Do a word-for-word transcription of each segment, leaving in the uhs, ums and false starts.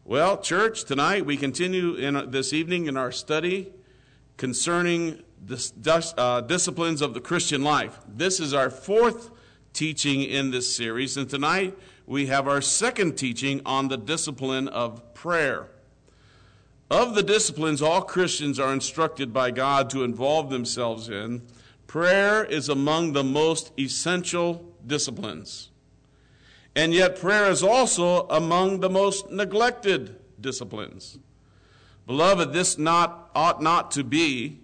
Well, church, tonight we continue in this evening in our study concerning dis, uh, disciplines of the Christian life. This is our fourth teaching in this series, and tonight we have our second teaching on the discipline of prayer. Of the disciplines all Christians are instructed by God to involve themselves in, prayer is among the most essential disciplines. And yet prayer is also among the most neglected disciplines. Beloved, this not ought not to be.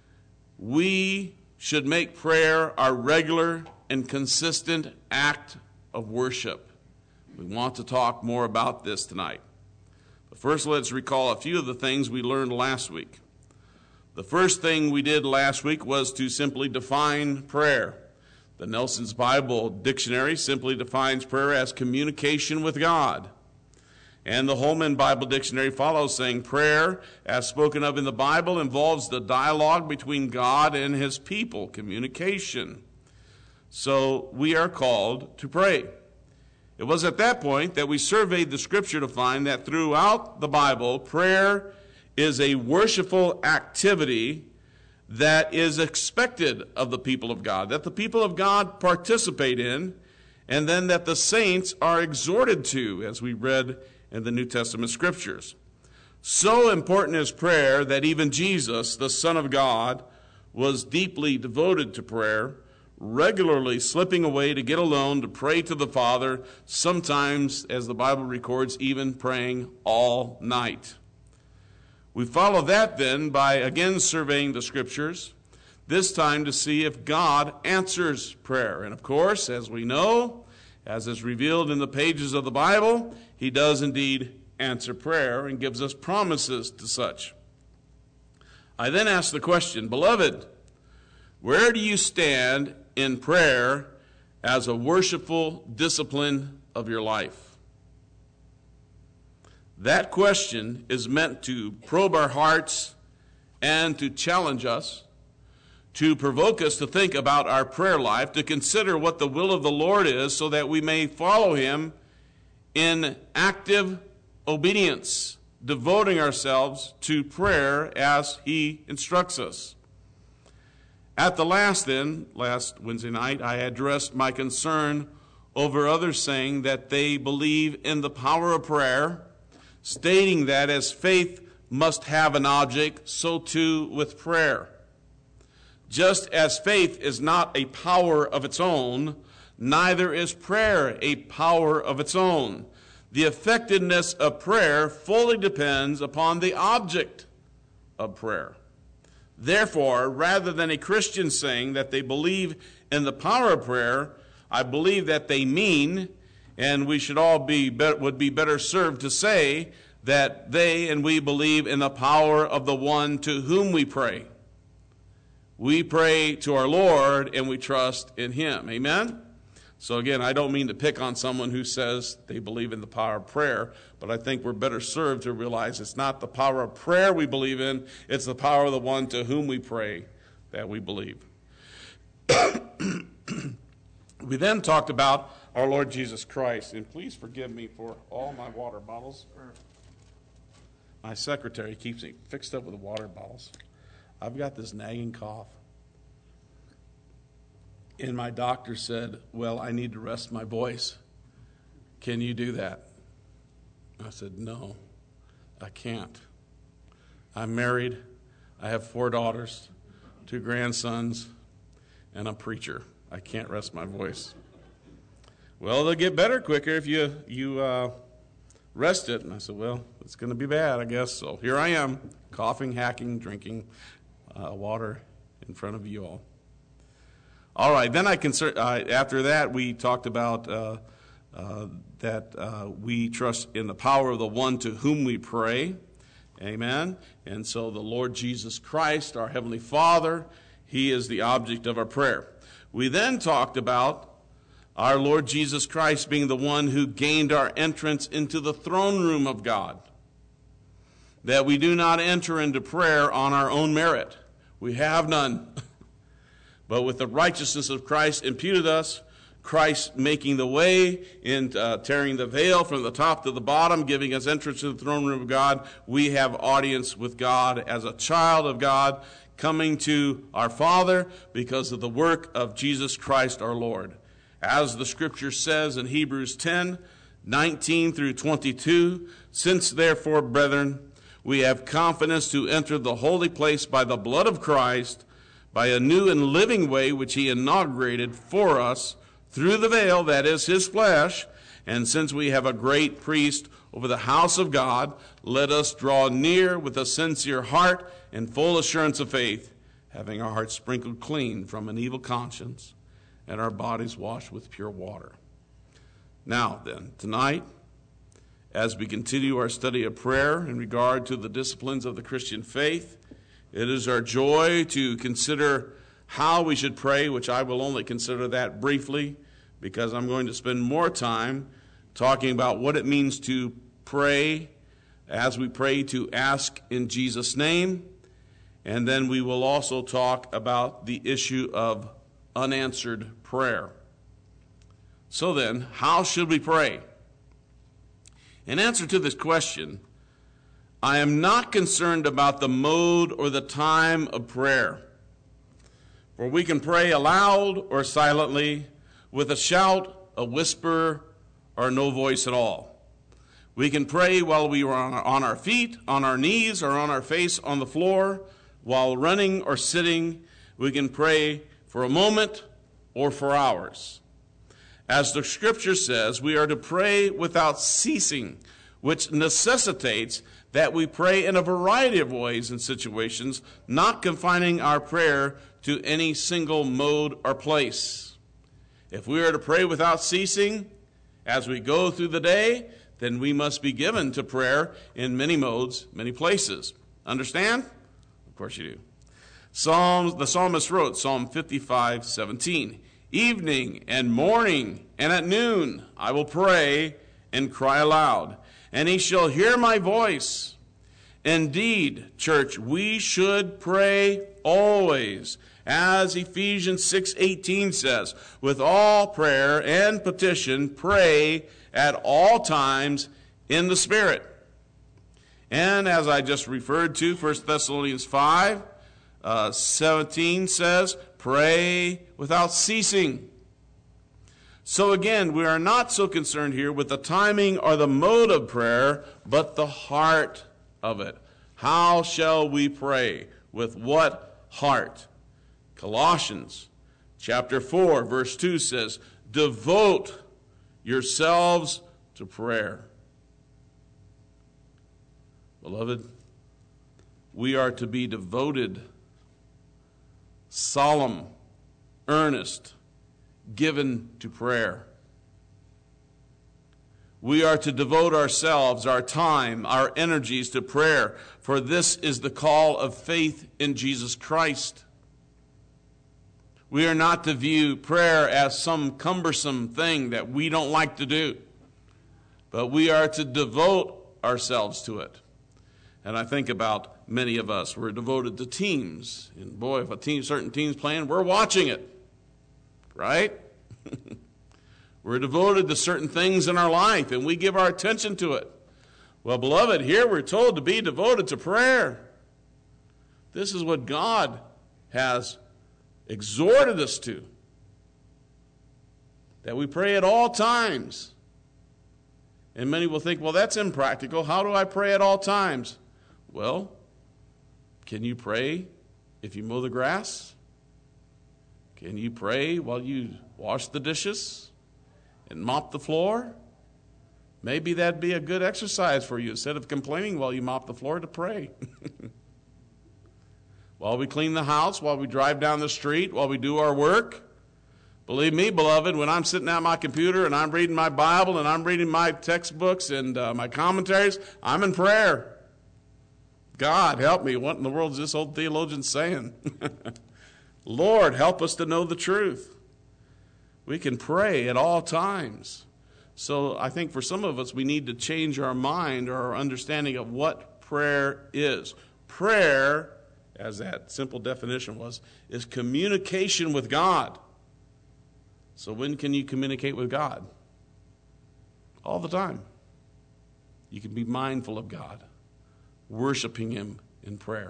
We should make prayer our regular and consistent act of worship. We want to talk more about this tonight. But first, let's recall a few of the things we learned last week. The first thing we did last week was to simply define prayer. The Nelson's Bible Dictionary simply defines prayer as communication with God. And the Holman Bible Dictionary follows, saying prayer, as spoken of in the Bible, involves the dialogue between God and his people, communication. So we are called to pray. It was at that point that we surveyed the scripture to find that throughout the Bible, prayer is a worshipful activity that is expected of the people of God, that the people of God participate in, and then that the saints are exhorted to, as we read in the New Testament scriptures. So important is prayer that even Jesus, the Son of God, was deeply devoted to prayer, regularly slipping away to get alone to pray to the Father, sometimes, as the Bible records, even praying all night. We follow that then by again surveying the scriptures, this time to see if God answers prayer. And of course, as we know, as is revealed in the pages of the Bible, he does indeed answer prayer and gives us promises to such. I then ask the question, beloved, where do you stand in prayer as a worshipful discipline of your life? That question is meant to probe our hearts and to challenge us, to provoke us to think about our prayer life, to consider what the will of the Lord is so that we may follow him in active obedience, devoting ourselves to prayer as he instructs us. At the last then, last Wednesday night, I addressed my concern over others saying that they believe in the power of prayer, stating that as faith must have an object, so too with prayer. Just as faith is not a power of its own, neither is prayer a power of its own. The effectiveness of prayer fully depends upon the object of prayer. Therefore, rather than a Christian saying that they believe in the power of prayer, I believe that they mean, and we should all be would be better served to say that they and we believe in the power of the one to whom we pray. We pray to our Lord and we trust in him. Amen? So again, I don't mean to pick on someone who says they believe in the power of prayer, but I think we're better served to realize it's not the power of prayer we believe in, it's the power of the one to whom we pray that we believe. We then talked about our Lord Jesus Christ, and please forgive me for all my water bottles. My secretary keeps me fixed up with water bottles. I've got this nagging cough. And my doctor said, well, I need to rest my voice. Can you do that? I said, no, I can't. I'm married. I have four daughters, two grandsons, and a preacher. I can't rest my voice. Well, they'll get better quicker if you, you uh, rest it. And I said, well, it's going to be bad, I guess. So here I am, coughing, hacking, drinking uh, water in front of you all. All right, then I consider, uh, after that, we talked about uh, uh, that uh, we trust in the power of the one to whom we pray. Amen. And so the Lord Jesus Christ, our Heavenly Father, he is the object of our prayer. We then talked about our Lord Jesus Christ being the one who gained our entrance into the throne room of God. That we do not enter into prayer on our own merit. We have none. But with the righteousness of Christ imputed us, Christ making the way in uh, tearing the veil from the top to the bottom, giving us entrance to the throne room of God. We have audience with God as a child of God, coming to our Father because of the work of Jesus Christ our Lord. As the scripture says in Hebrews ten, nineteen through twenty-two, since therefore, brethren, we have confidence to enter the holy place by the blood of Christ, by a new and living way which he inaugurated for us through the veil, that is his flesh. And since we have a great priest over the house of God, let us draw near with a sincere heart and full assurance of faith, having our hearts sprinkled clean from an evil conscience and our bodies washed with pure water. Now then, tonight, as we continue our study of prayer in regard to the disciplines of the Christian faith, it is our joy to consider how we should pray, which I will only consider that briefly because I'm going to spend more time talking about what it means to pray as we pray to ask in Jesus' name. And then we will also talk about the issue of unanswered prayer. So then, how should we pray? In answer to this question, I am not concerned about the mode or the time of prayer. For we can pray aloud or silently, with a shout, a whisper, or no voice at all. We can pray while we are on our feet, on our knees, or on our face on the floor, while running or sitting. We can pray for a moment or for hours. As the scripture says, we are to pray without ceasing, which necessitates that we pray in a variety of ways and situations, not confining our prayer to any single mode or place. If we are to pray without ceasing as we go through the day, then we must be given to prayer in many modes, many places. Understand? Of course you do. Psalms, the psalmist wrote, Psalm fifty-five, seventeen, evening and morning and at noon I will pray and cry aloud, and he shall hear my voice. Indeed, church, we should pray always, as Ephesians six eighteen says, with all prayer and petition, pray at all times in the Spirit. And as I just referred to, First Thessalonians five seventeen says, pray without ceasing. So again, we are not so concerned here with the timing or the mode of prayer, but the heart of it. How shall we pray? With what heart? Colossians chapter four, verse two says, devote yourselves to prayer. Beloved, we are to be devoted, solemn, earnest, given to prayer. We are to devote ourselves, our time, our energies to prayer, for this is the call of faith in Jesus Christ. We are not to view prayer as some cumbersome thing that we don't like to do, but we are to devote ourselves to it. And I think about many of us, we're devoted to teams. And boy, if a team, certain team's playing, we're watching it, right? We're devoted to certain things in our life, and we give our attention to it. Well, beloved, here we're told to be devoted to prayer. This is what God has exhorted us to, that we pray at all times. And many will think, well, that's impractical. How do I pray at all times? Well, can you pray if you mow the grass? Can you pray while you wash the dishes and mop the floor? Maybe that'd be a good exercise for you, instead of complaining while you mop the floor, to pray. While we clean the house, while we drive down the street, while we do our work. Believe me, beloved, when I'm sitting at my computer and I'm reading my Bible and I'm reading my textbooks and uh, my commentaries, I'm in prayer. God, help me. What in the world is this old theologian saying? Lord, help us to know the truth. We can pray at all times. So I think for some of us, we need to change our mind or our understanding of what prayer is. Prayer, as that simple definition was, is communication with God. So when can you communicate with God? All the time. You can be mindful of God, worshiping him in prayer.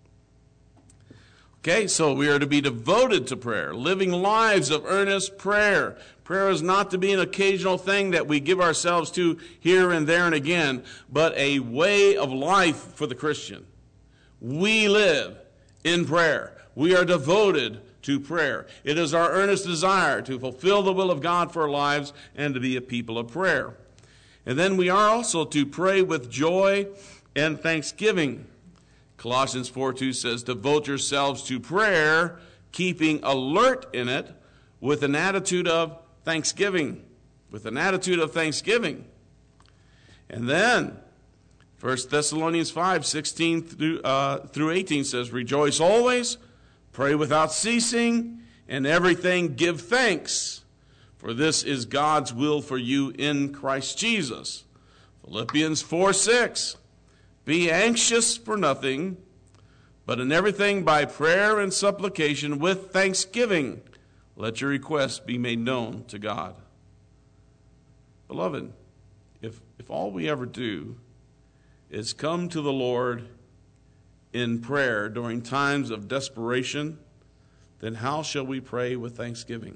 Okay, so we are to be devoted to prayer, living lives of earnest prayer. Prayer is not to be an occasional thing that we give ourselves to here and there and again, but a way of life for the Christian. We live in prayer. We are devoted to prayer. It is our earnest desire to fulfill the will of God for our lives and to be a people of prayer. And then we are also to pray with joy and thanksgiving. Colossians four two says, devote yourselves to prayer, keeping alert in it with an attitude of thanksgiving. With an attitude of thanksgiving. And then, First Thessalonians five sixteen through, uh, through eighteen says, rejoice always, pray without ceasing, and everything give thanks, for this is God's will for you in Christ Jesus. Philippians four six, be anxious for nothing, but in everything by prayer and supplication with thanksgiving, let your requests be made known to God. Beloved, if, if all we ever do is come to the Lord in prayer during times of desperation, then how shall we pray with thanksgiving?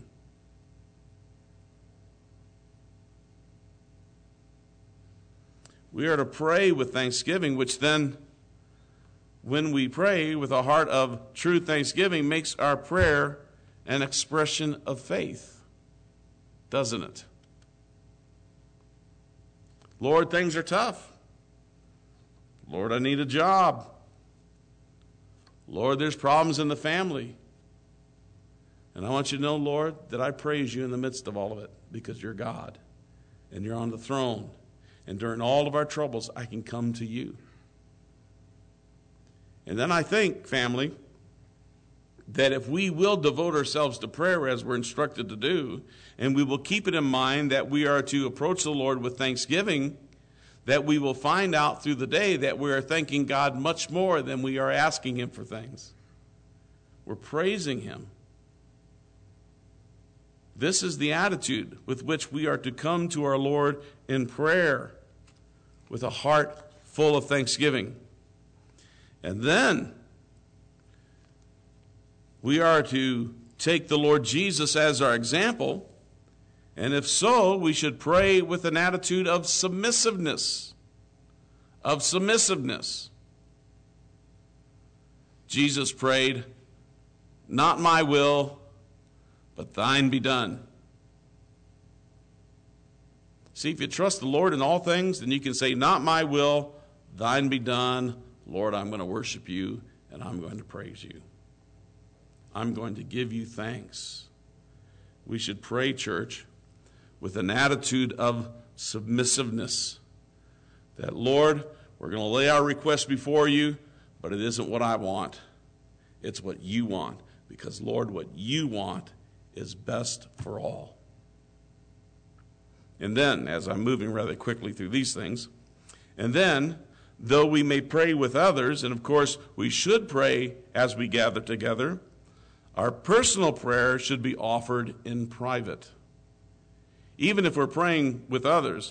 We are to pray with thanksgiving, which then, when we pray with a heart of true thanksgiving, makes our prayer an expression of faith, doesn't it? Lord, things are tough. Lord, I need a job. Lord, there's problems in the family. And I want you to know, Lord, that I praise you in the midst of all of it because you're God and you're on the throne. And during all of our troubles, I can come to you. And then I think, family, that if we will devote ourselves to prayer as we're instructed to do, and we will keep it in mind that we are to approach the Lord with thanksgiving, that we will find out through the day that we are thanking God much more than we are asking him for things. We're praising him. This is the attitude with which we are to come to our Lord in prayer, with a heart full of thanksgiving. And then we are to take the Lord Jesus as our example, and if so, we should pray with an attitude of submissiveness. Of submissiveness. Jesus prayed, not my will, but thine be done. See, if you trust the Lord in all things, then you can say, not my will, thine be done. Lord, I'm going to worship you, and I'm going to praise you. I'm going to give you thanks. We should pray, church, with an attitude of submissiveness. That, Lord, we're going to lay our request before you, but it isn't what I want. It's what you want. Because, Lord, what you want is best for all. And then, as I'm moving rather quickly through these things, and then, though we may pray with others, and of course we should pray as we gather together, our personal prayer should be offered in private. Even if we're praying with others,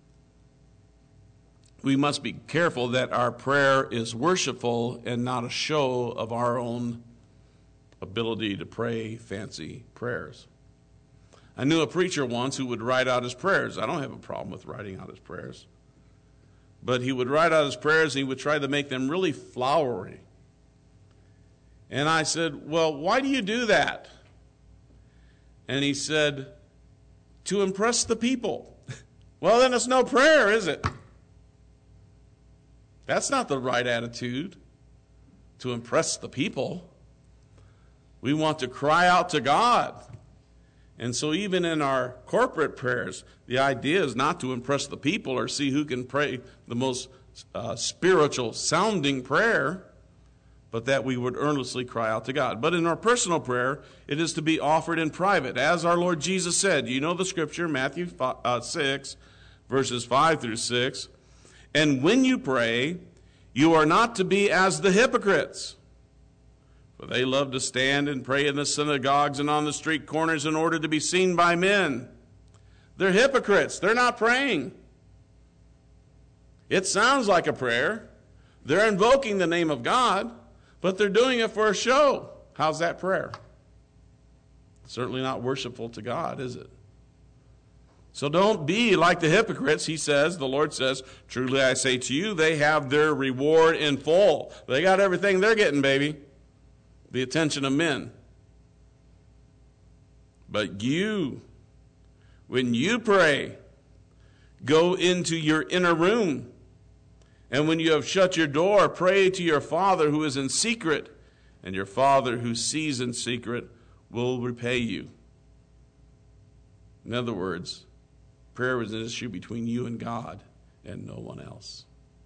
we must be careful that our prayer is worshipful and not a show of our own ability to pray fancy prayers. I knew a preacher once who would write out his prayers. I don't have a problem with writing out his prayers. But he would write out his prayers and he would try to make them really flowery. And I said, well, why do you do that? And he said, to impress the people. Well, then it's no prayer, is it? That's not the right attitude, to impress the people. We want to cry out to God. And so even in our corporate prayers, the idea is not to impress the people or see who can pray the most uh, spiritual sounding prayer, but that we would earnestly cry out to God. But in our personal prayer, it is to be offered in private. As our Lord Jesus said, you know the scripture, Matthew six, verses five through six. And when you pray, you are not to be as the hypocrites, For they love to stand and pray in the synagogues and on the street corners in order to be seen by men. They're hypocrites. They're not praying. It sounds like a prayer. They're invoking the name of God, but they're doing it for a show. How's that prayer? Certainly not worshipful to God, is it? So don't be like the hypocrites. He says, the Lord says, truly I say to you, they have their reward in full. They got everything they're getting, baby. The attention of men. But you, when you pray, go into your inner room. And when you have shut your door, pray to your Father who is in secret. And your Father who sees in secret will repay you. In other words, prayer is an issue between you and God and no one else.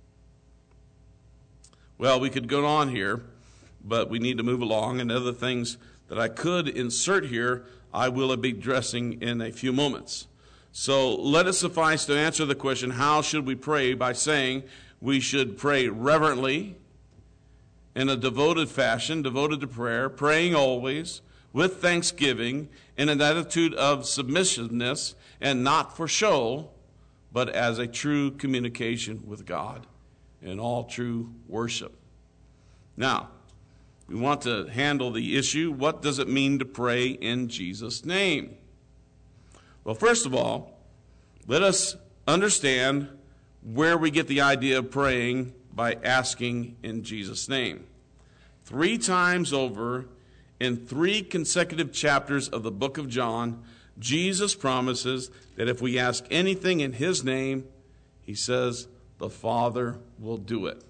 Well, we could go on here, but we need to move along. And other things that I could insert here, I will be addressing in a few moments. So let it suffice to answer the question, how should we pray? By saying we should pray reverently, in a devoted fashion, devoted to prayer, praying always, with thanksgiving, in an attitude of submissiveness, and not for show, but as a true communication with God in all true worship. Now, we want to handle the issue, what does it mean to pray in Jesus' name? Well, first of all, let us understand where we get the idea of praying by asking in Jesus' name. Three times over, in three consecutive chapters of the book of John, Jesus promises that if we ask anything in his name, he says the Father will do it.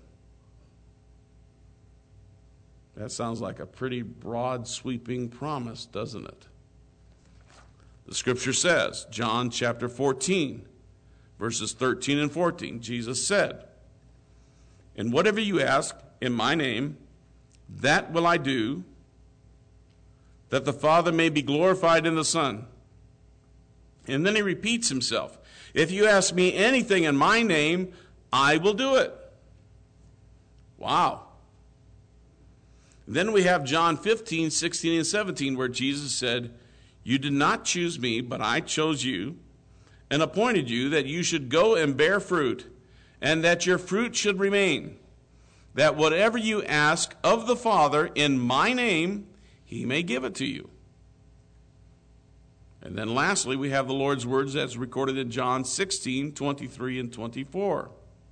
That sounds like a pretty broad, sweeping promise, doesn't it? The scripture says, John chapter fourteen, verses thirteen and fourteen, Jesus said, and whatever you ask in my name, that will I do, that the Father may be glorified in the Son. And then he repeats himself. If you ask me anything in my name, I will do it. Wow. Then we have John fifteen, sixteen, and seventeen, where Jesus said, you did not choose me, but I chose you and appointed you that you should go and bear fruit, and that your fruit should remain, that whatever you ask of the Father in my name, he may give it to you. And then lastly, we have the Lord's words as recorded in John sixteen, twenty-three and twenty-four.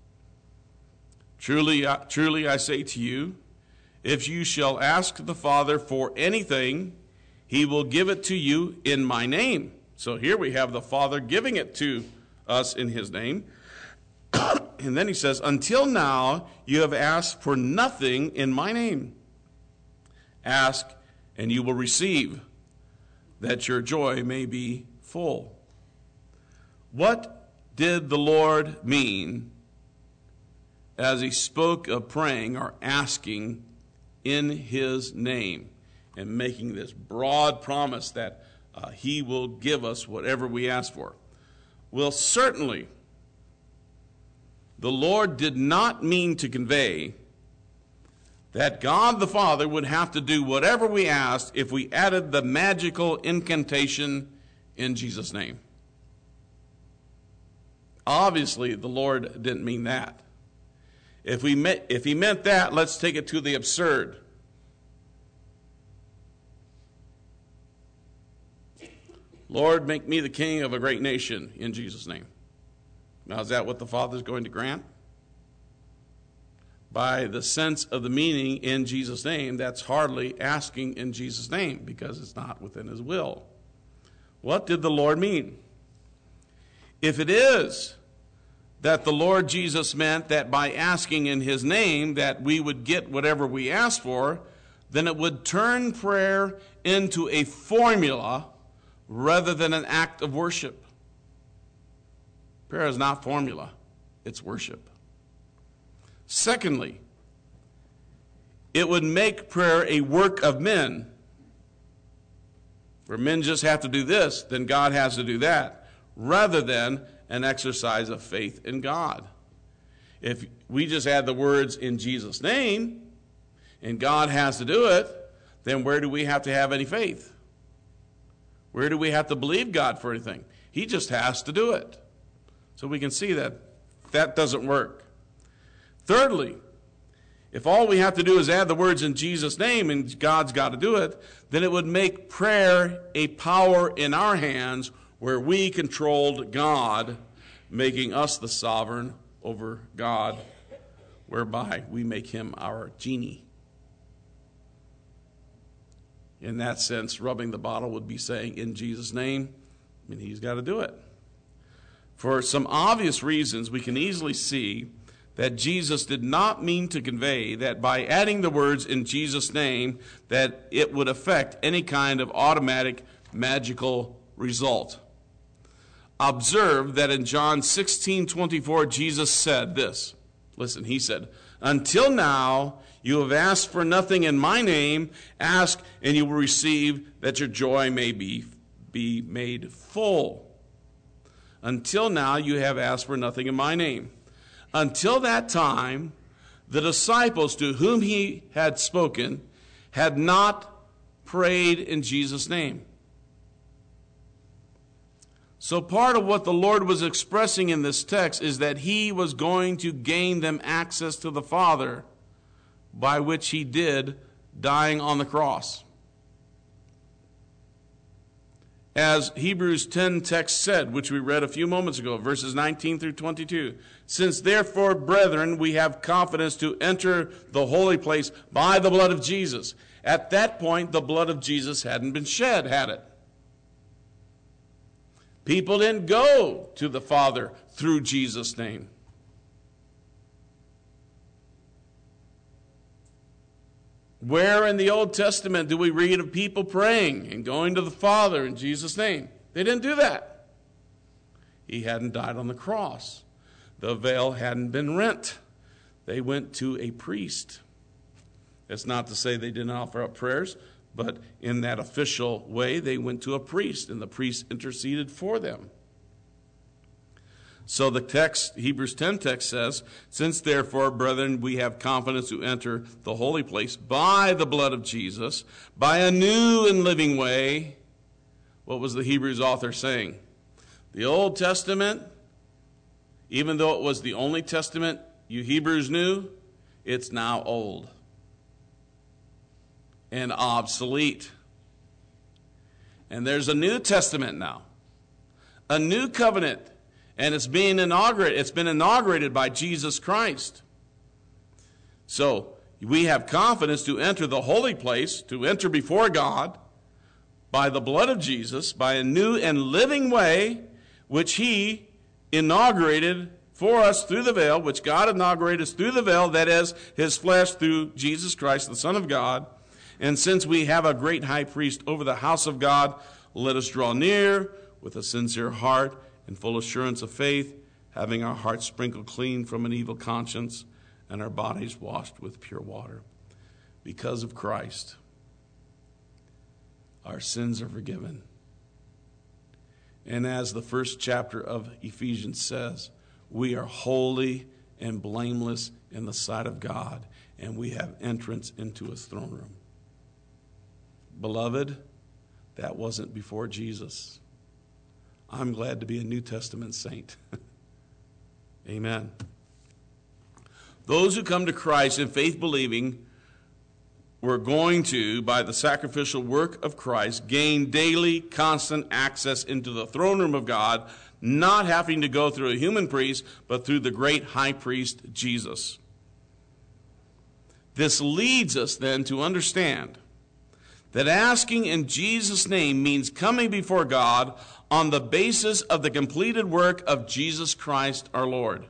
Truly, truly I say to you, if you shall ask the Father for anything, he will give it to you in my name. So here we have the Father giving it to us in his name. And then he says, until now you have asked for nothing in my name. Ask and you will receive, that your joy may be full. What did the Lord mean as he spoke of praying or asking in his name and making this broad promise that uh, he will give us whatever we ask for? Well, certainly, the Lord did not mean to convey that God the Father would have to do whatever we asked if we added the magical incantation in Jesus' name. Obviously, the Lord didn't mean that. If we meant, if he meant that, let's take it to the absurd. Lord, make me the king of a great nation in Jesus' name. Now, is that what the Father is going to grant? By the sense of the meaning in Jesus' name, that's hardly asking in Jesus' name because it's not within his will. What did the Lord mean? If it is that the Lord Jesus meant that by asking in his name that we would get whatever we asked for, then it would turn prayer into a formula rather than an act of worship. Prayer is not formula, it's worship. Secondly, it would make prayer a work of men. Where men just have to do this, then God has to do that, rather than an exercise of faith in God. If we just add the words in Jesus' name, and God has to do it, then where do we have to have any faith? Where do we have to believe God for anything? He just has to do it. So we can see that that doesn't work. Thirdly, if all we have to do is add the words in Jesus' name and God's got to do it, then it would make prayer a power in our hands where we controlled God, making us the sovereign over God, whereby we make him our genie. In that sense, rubbing the bottle would be saying, in Jesus' name, and he's got to do it. For some obvious reasons, we can easily see that Jesus did not mean to convey that by adding the words in Jesus' name, that it would affect any kind of automatic magical result. Observe that in John sixteen twenty-four, Jesus said this. Listen, he said, until now you have asked for nothing in my name. Ask and you will receive, that your joy may be, be made full. Until now you have asked for nothing in my name. Until that time, the disciples to whom he had spoken had not prayed in Jesus' name. So part of what the Lord was expressing in this text is that he was going to gain them access to the Father, by which he did, dying on the cross. As Hebrews ten text said, which we read a few moments ago, verses nineteen through twenty-two, since therefore, brethren, we have confidence to enter the holy place by the blood of Jesus. At that point, the blood of Jesus hadn't been shed, had it? People didn't go to the Father through Jesus' name. Where in the Old Testament do we read of people praying and going to the Father in Jesus' name? They didn't do that. He hadn't died on the cross. The veil hadn't been rent. They went to a priest. That's not to say they didn't offer up prayers, but in that official way, they went to a priest, and the priest interceded for them. So the text, Hebrews ten text says, since therefore, brethren, we have confidence to enter the holy place by the blood of Jesus, by a new and living way. What was the Hebrews author saying? The Old Testament, even though it was the only testament you Hebrews knew, it's now old and obsolete. And there's a New Testament now, a new covenant. And it's being inaugurated. It's been inaugurated by Jesus Christ. So we have confidence to enter the holy place, to enter before God by the blood of Jesus, by a new and living way, which he inaugurated for us through the veil, which God inaugurated through the veil, that is, his flesh through Jesus Christ, the Son of God. And since we have a great high priest over the house of God, let us draw near with a sincere heart in full assurance of faith, having our hearts sprinkled clean from an evil conscience and our bodies washed with pure water. Because of Christ, our sins are forgiven. And as the first chapter of Ephesians says, we are holy and blameless in the sight of God, and we have entrance into his throne room. Beloved, that wasn't before Jesus. I'm glad to be a New Testament saint. Amen. Those who come to Christ in faith believing, we're going to, by the sacrificial work of Christ, gain daily, constant access into the throne room of God, not having to go through a human priest, but through the great high priest, Jesus. This leads us then to understand that asking in Jesus' name means coming before God on the basis of the completed work of Jesus Christ our Lord.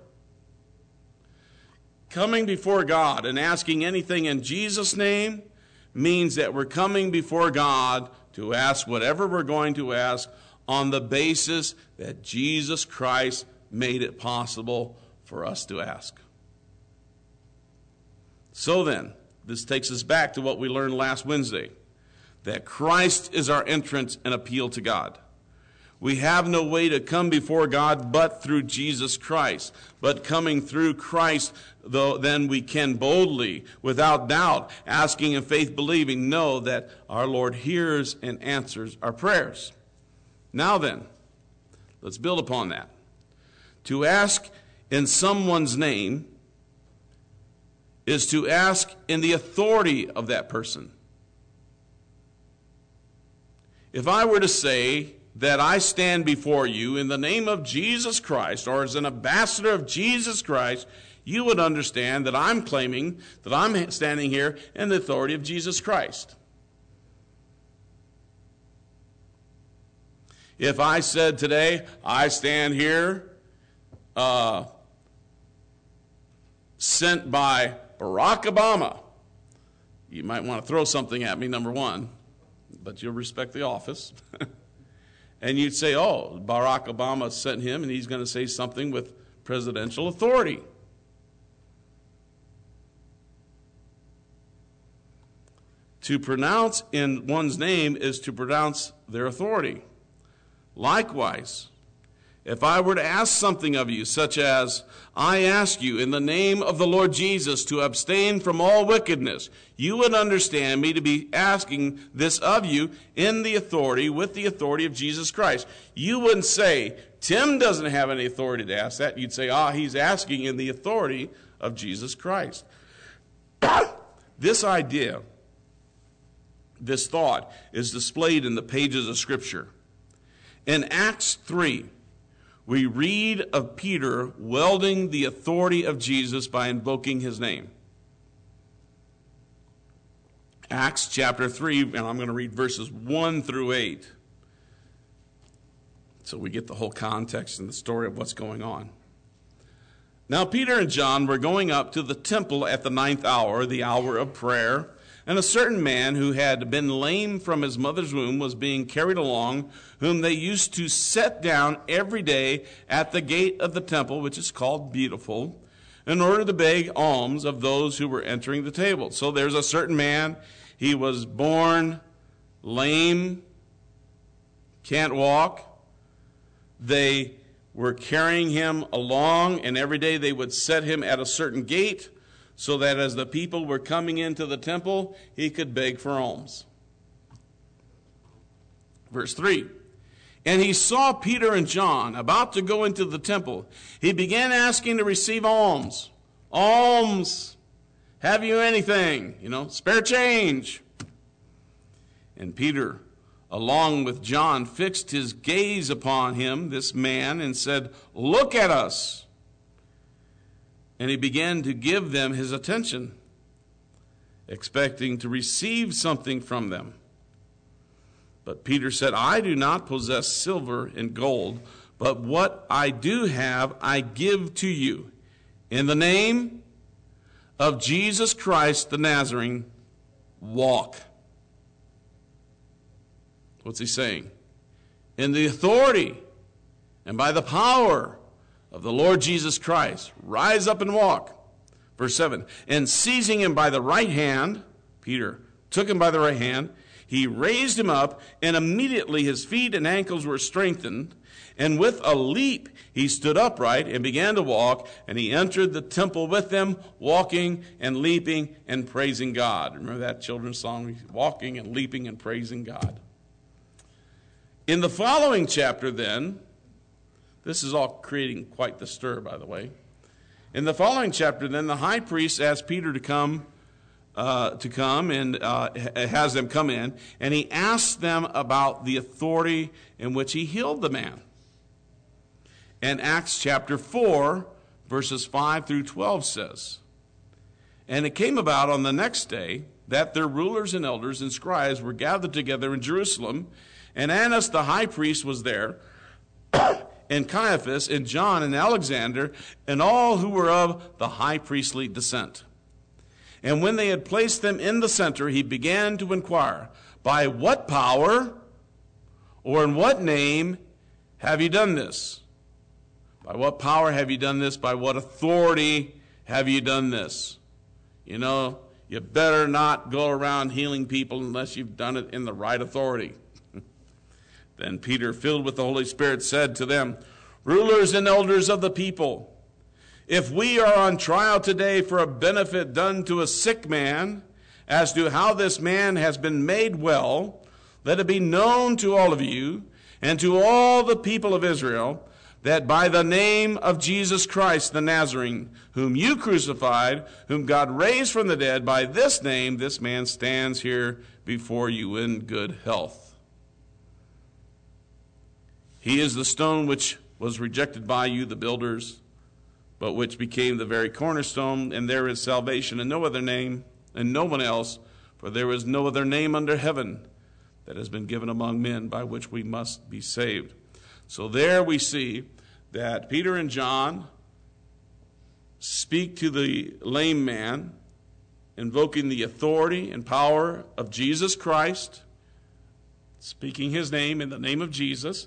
Coming before God and asking anything in Jesus' name means that we're coming before God to ask whatever we're going to ask on the basis that Jesus Christ made it possible for us to ask. So then, this takes us back to what we learned last Wednesday, that Christ is our entrance and appeal to God. We have no way to come before God but through Jesus Christ. But coming through Christ, though, then we can boldly, without doubt, asking in faith, believing, know that our Lord hears and answers our prayers. Now then, let's build upon that. To ask in someone's name is to ask in the authority of that person. If I were to say that I stand before you in the name of Jesus Christ, or as an ambassador of Jesus Christ, you would understand that I'm claiming that I'm standing here in the authority of Jesus Christ. If I said today, I stand here uh, sent by Barack Obama, you might want to throw something at me, number one, but you'll respect the office. And you'd say, oh, Barack Obama sent him, and he's going to say something with presidential authority. To pronounce in one's name is to pronounce their authority. Likewise, if I were to ask something of you, such as, I ask you in the name of the Lord Jesus to abstain from all wickedness, you would understand me to be asking this of you in the authority, with the authority of Jesus Christ. You wouldn't say, Tim doesn't have any authority to ask that. You'd say, ah, he's asking in the authority of Jesus Christ. This idea, this thought, is displayed in the pages of Scripture. In Acts three, we read of Peter wielding the authority of Jesus by invoking his name. Acts chapter three, and I'm going to read verses one through eight. So we get the whole context and the story of what's going on. Now Peter and John were going up to the temple at the ninth hour, the hour of prayer. And a certain man who had been lame from his mother's womb was being carried along, whom they used to set down every day at the gate of the temple, which is called Beautiful, in order to beg alms of those who were entering the table. So there's a certain man, he was born lame, can't walk. They were carrying him along, and every day they would set him at a certain gate, so that as the people were coming into the temple, he could beg for alms. Verse three, and he saw Peter and John about to go into the temple. He began asking to receive alms. Alms. Have you anything? You know, spare change. And Peter, along with John, fixed his gaze upon him, this man, and said, look at us. And he began to give them his attention, expecting to receive something from them. But Peter said, I do not possess silver and gold, but what I do have I give to you. In the name of Jesus Christ the Nazarene, walk. What's he saying? In the authority and by the power of the Lord Jesus Christ, rise up and walk. Verse seven, and seizing him by the right hand, Peter took him by the right hand, he raised him up, and immediately his feet and ankles were strengthened, and with a leap he stood upright and began to walk, and he entered the temple with them, walking and leaping and praising God. Remember that children's song, walking and leaping and praising God. In the following chapter then, this is all creating quite the stir, by the way. In the following chapter, then, the high priest asked Peter to come, uh, to come, and uh, has them come in, and he asked them about the authority in which he healed the man. And Acts chapter four, verses five through twelve says, and it came about on the next day that their rulers and elders and scribes were gathered together in Jerusalem, and Annas the high priest was there, and Caiaphas, and John, and Alexander, and all who were of the high priestly descent. And when they had placed them in the center, he began to inquire, by what power or in what name have you done this? By what power have you done this? By what authority have you done this? You know, you better not go around healing people unless you've done it in the right authority. Then Peter, filled with the Holy Spirit, said to them, "Rulers and elders of the people, if we are on trial today for a benefit done to a sick man, as to how this man has been made well, let it be known to all of you and to all the people of Israel that by the name of Jesus Christ the Nazarene, whom you crucified, whom God raised from the dead, by this name this man stands here before you in good health. He is the stone which was rejected by you, the builders, but which became the very cornerstone, and there is salvation in no other name, and no one else, for there is no other name under heaven that has been given among men by which we must be saved." So there we see that Peter and John speak to the lame man, invoking the authority and power of Jesus Christ, speaking his name in the name of Jesus.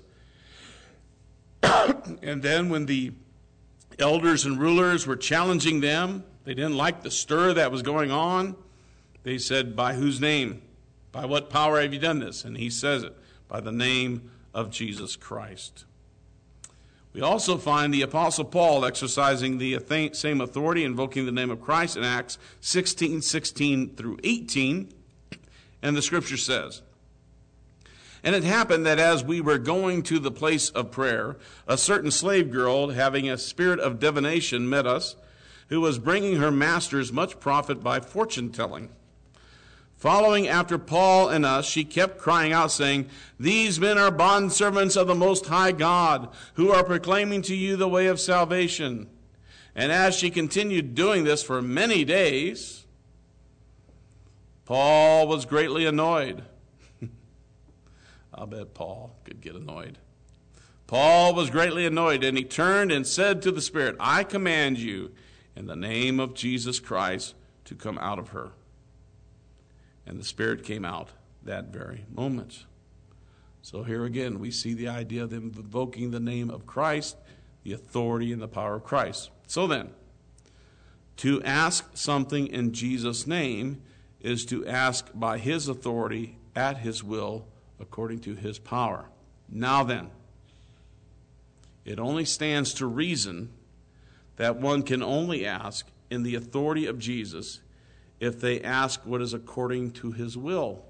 And then when the elders and rulers were challenging them, they didn't like the stir that was going on. They said, "By whose name? By what power have you done this?" And he says it, "By the name of Jesus Christ." We also find the Apostle Paul exercising the same authority, invoking the name of Christ in Acts sixteen, sixteen through eighteen. And the scripture says, "And it happened that as we were going to the place of prayer, a certain slave girl, having a spirit of divination, met us, who was bringing her masters much profit by fortune telling. Following after Paul and us, she kept crying out, saying, 'These men are bondservants of the Most High God, who are proclaiming to you the way of salvation.' And as she continued doing this for many days, Paul was greatly annoyed." I'll bet Paul could get annoyed. Paul was greatly annoyed, and he turned and said to the Spirit, "I command you in the name of Jesus Christ to come out of her." And the Spirit came out that very moment. So here again, we see the idea of them invoking the name of Christ, the authority and the power of Christ. So then, to ask something in Jesus' name is to ask by his authority, at his will, according to his power. Now then, it only stands to reason that one can only ask in the authority of Jesus if they ask what is according to his will.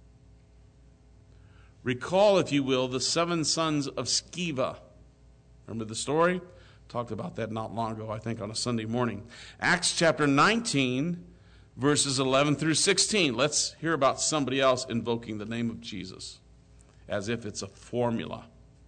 Recall, if you will, the seven sons of Sceva. Remember the story? Talked about that not long ago, I think, on a Sunday morning. Acts chapter nineteen, verses eleven through sixteen. Let's hear about somebody else invoking the name of Jesus as if it's a formula.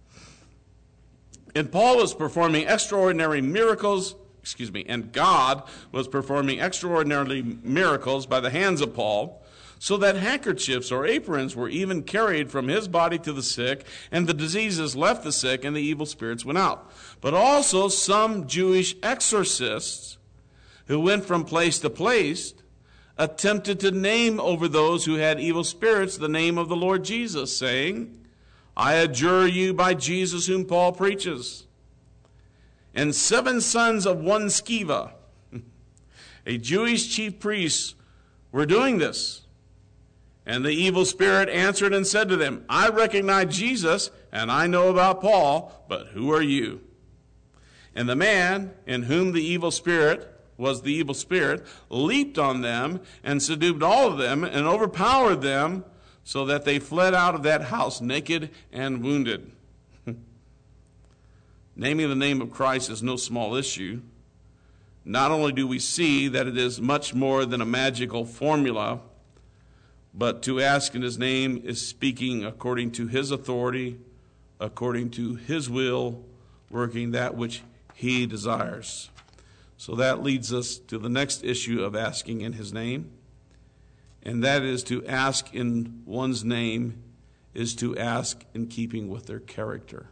And Paul was performing extraordinary miracles, excuse me, and God was performing extraordinary miracles by the hands of Paul, so that handkerchiefs or aprons were even carried from his body to the sick, and the diseases left the sick, and the evil spirits went out. But also some Jewish exorcists who went from place to place attempted to name over those who had evil spirits the name of the Lord Jesus, saying, "I adjure you by Jesus whom Paul preaches." And seven sons of one Sceva, a Jewish chief priest, were doing this. And the evil spirit answered and said to them, "I recognize Jesus, and I know about Paul, but who are you?" And the man in whom the evil spirit was the evil spirit leaped on them and subdued all of them and overpowered them, so that they fled out of that house naked and wounded. Naming the name of Christ is no small issue. Not only do we see that it is much more than a magical formula, but to ask in his name is speaking according to his authority, according to his will, working that which he desires. So that leads us to the next issue of asking in his name, and that is to ask in one's name is to ask in keeping with their character.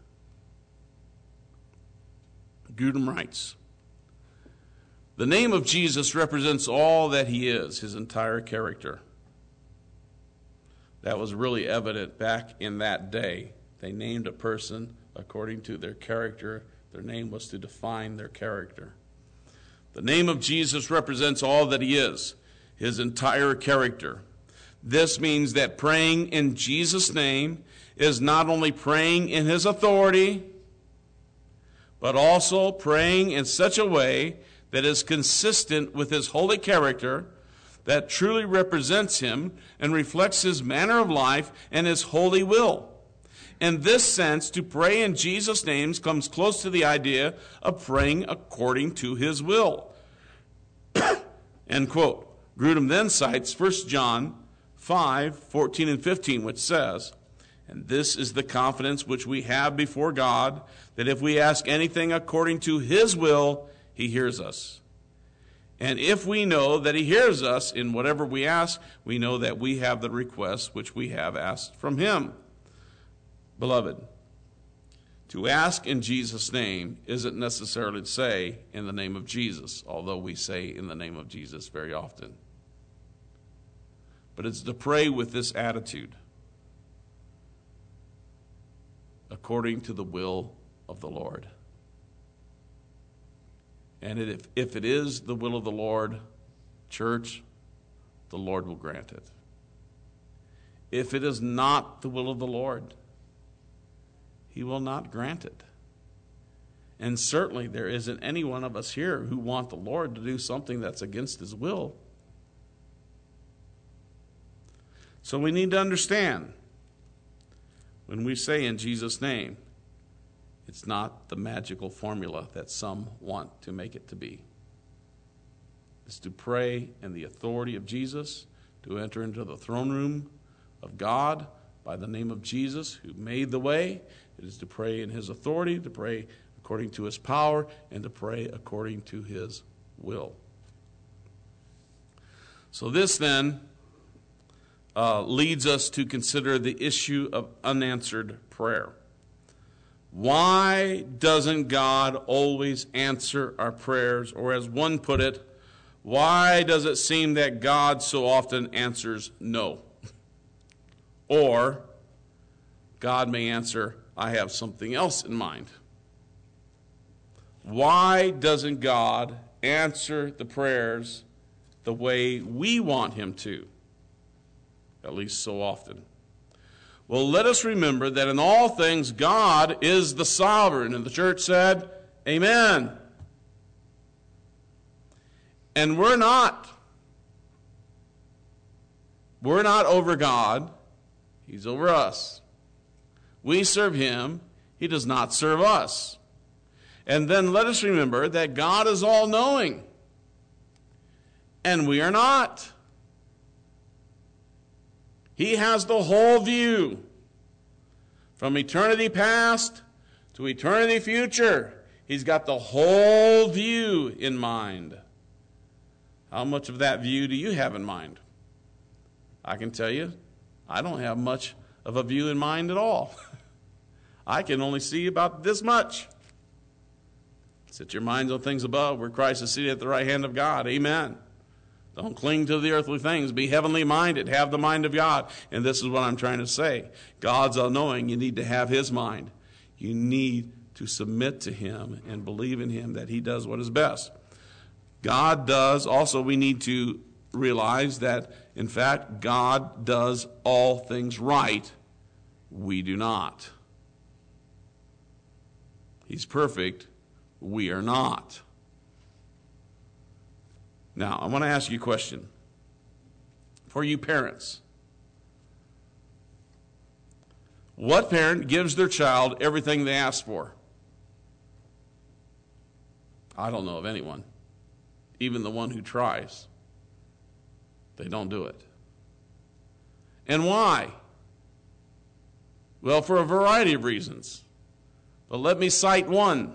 Grudem writes, "The name of Jesus represents all that he is, his entire character." That was really evident back in that day. They named a person according to their character. Their name was to define their character. The name of Jesus represents all that he is, his entire character. This means that praying in Jesus' name is not only praying in his authority, but also praying in such a way that is consistent with his holy character, that truly represents him and reflects his manner of life and his holy will. In this sense, to pray in Jesus' name comes close to the idea of praying according to his will. End quote. Grudem then cites First John five, fourteen and fifteen, which says, "And this is the confidence which we have before God, that if we ask anything according to his will, he hears us. And if we know that he hears us in whatever we ask, we know that we have the request which we have asked from him." Beloved, to ask in Jesus' name isn't necessarily to say in the name of Jesus, although we say in the name of Jesus very often. But it's to pray with this attitude, according to the will of the Lord. And if, if it is the will of the Lord, church, the Lord will grant it. If it is not the will of the Lord, he will not grant it. And certainly there isn't any one of us here who want the Lord to do something that's against his will. So we need to understand, when we say in Jesus' name, it's not the magical formula that some want to make it to be. It's to pray in the authority of Jesus, to enter into the throne room of God by the name of Jesus, who made the way. It is to pray in his authority, to pray according to his power, and to pray according to his will. So this then uh, leads us to consider the issue of unanswered prayer. Why doesn't God always answer our prayers? Or as one put it, why does it seem that God so often answers no? Or God may answer, I have something else in mind. Why doesn't God answer the prayers the way we want him to? At least so often. Well, let us remember that in all things God is the sovereign. And the church said, amen. And we're not. We're not over God. He's over us. We serve him. He does not serve us. And then let us remember that God is all-knowing. And we are not. He has the whole view. From eternity past to eternity future. He's got the whole view in mind. How much of that view do you have in mind? I can tell you, I don't have much of a view in mind at all. I can only see about this much. Set your minds on things above, where Christ is seated at the right hand of God. Amen. Don't cling to the earthly things. Be heavenly minded. Have the mind of God. And this is what I'm trying to say. God's all-knowing. You need to have his mind. You need to submit to him and believe in him that he does what is best. God does. Also, we need to realize that, in fact, God does all things right. We do not. He's perfect. We are not. Now, I want to ask you a question. For you parents, what parent gives their child everything they ask for? I don't know of anyone. Even the one who tries. They don't do it. And why? Well, for a variety of reasons. But let me cite one.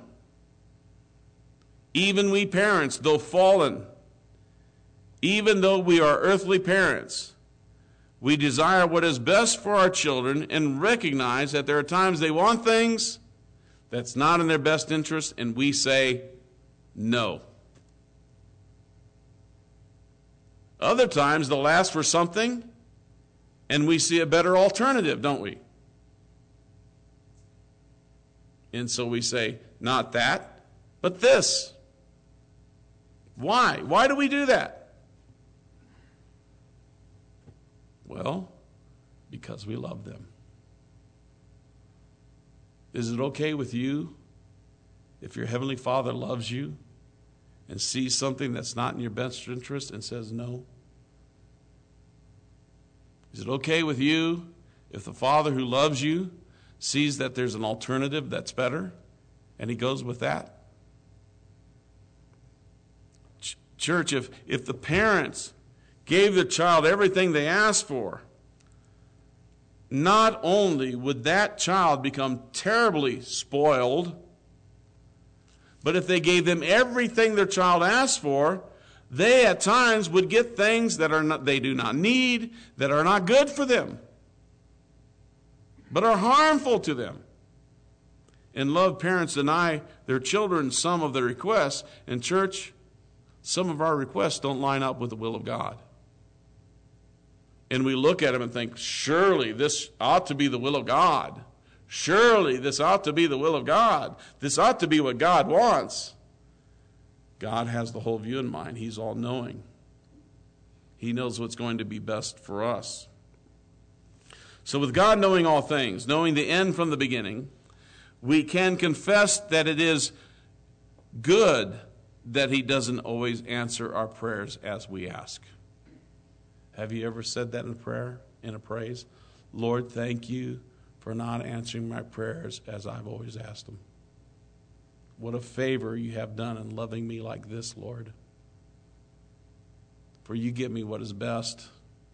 Even we parents, though fallen, even though we are earthly parents, we desire what is best for our children and recognize that there are times they want things that's not in their best interest, and we say no. Other times they'll ask for something and we see a better alternative, don't we? And so we say, not that, but this. Why? Why do we do that? Well, because we love them. Is it okay with you if your Heavenly Father loves you and sees something that's not in your best interest and says no? Is it okay with you if the Father who loves you sees that there's an alternative that's better and he goes with that? Ch- Church, if, if the parents gave their child everything they asked for, not only would that child become terribly spoiled, but if they gave them everything their child asked for, they at times would get things that are not, they do not need, that are not good for them, but are harmful to them. And loved parents deny their children some of their requests. In church, some of our requests don't line up with the will of God. And we look at them and think, surely this ought to be the will of God. Surely this ought to be the will of God. This ought to be what God wants. God has the whole view in mind. He's all-knowing. He knows what's going to be best for us. So with God knowing all things, knowing the end from the beginning, we can confess that it is good that he doesn't always answer our prayers as we ask. Have you ever said that in a prayer, in a praise? Lord, thank you for not answering my prayers as I've always asked them. What a favor you have done in loving me like this, Lord. For you give me what is best,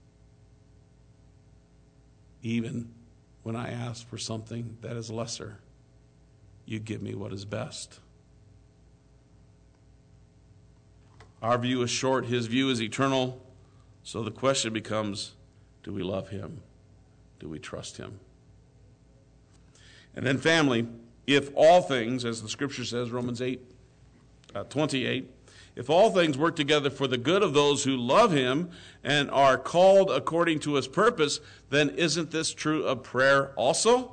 even when I ask for something that is lesser. You give me what is best. Our view is short, his view is eternal. So the question becomes, do we love him? Do we trust him? And then family, if all things, as the scripture says, Romans eight, uh, twenty-eight, if all things work together for the good of those who love him and are called according to his purpose, then isn't this true of prayer also?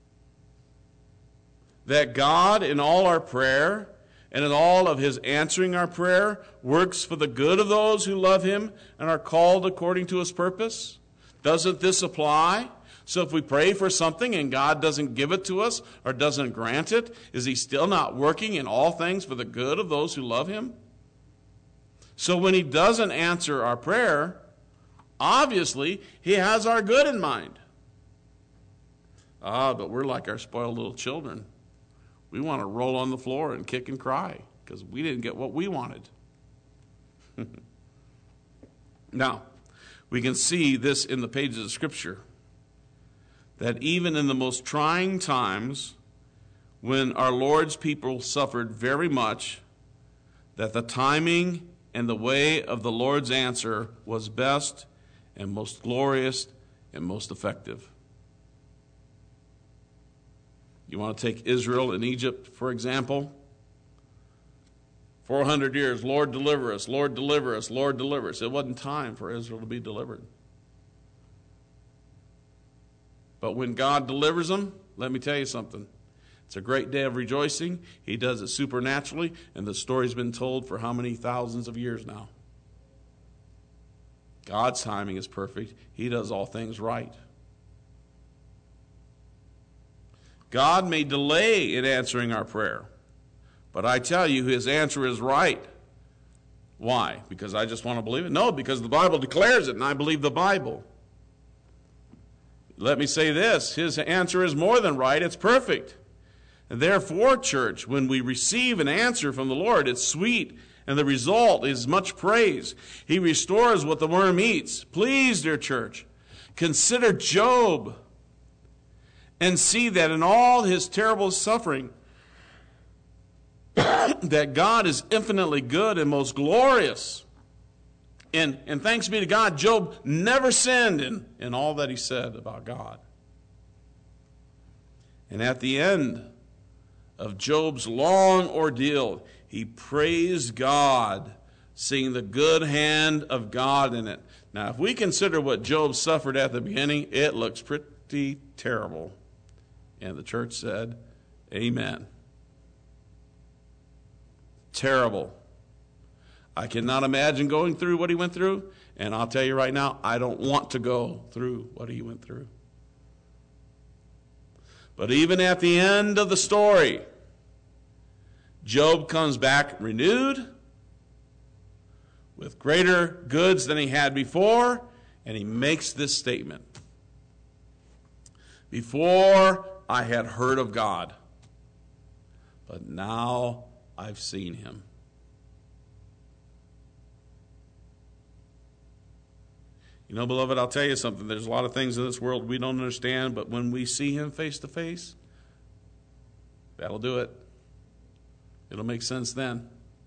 That God in all our prayer and in all of his answering our prayer works for the good of those who love him and are called according to his purpose? Doesn't this apply? So if we pray for something and God doesn't give it to us or doesn't grant it, is he still not working in all things for the good of those who love him? So when he doesn't answer our prayer, obviously he has our good in mind. Ah, but we're like our spoiled little children. We want to roll on the floor and kick and cry because we didn't get what we wanted. Now, we can see this in the pages of Scripture, that even in the most trying times, when our Lord's people suffered very much, that the timing and the way of the Lord's answer was best and most glorious and most effective. You want to take Israel and Egypt, for example? four hundred years, Lord, deliver us, Lord, deliver us, Lord, deliver us. It wasn't time for Israel to be delivered. But when God delivers them, let me tell you something. It's a great day of rejoicing. He does it supernaturally, and the story's been told for how many thousands of years now. God's timing is perfect. He does all things right. God may delay in answering our prayer, but I tell you, his answer is right. Why? Because I just want to believe it? No, because the Bible declares it, and I believe the Bible. Let me say this, his answer is more than right, it's perfect. And therefore, church, when we receive an answer from the Lord, it's sweet, and the result is much praise. He restores what the worm eats. Please, dear church, consider Job and see that in all his terrible suffering, that God is infinitely good and most glorious. And, and thanks be to God, Job never sinned in, in all that he said about God. And at the end of Job's long ordeal, he praised God, seeing the good hand of God in it. Now, if we consider what Job suffered at the beginning, it looks pretty terrible. And the church said, amen. Terrible. I cannot imagine going through what he went through, and I'll tell you right now, I don't want to go through what he went through. But even at the end of the story, Job comes back renewed, with greater goods than he had before, and he makes this statement. Before I had heard of God, but now I've seen him. You know, beloved, I'll tell you something. There's a lot of things in this world we don't understand, but when we see him face to face, that'll do it. It'll make sense then.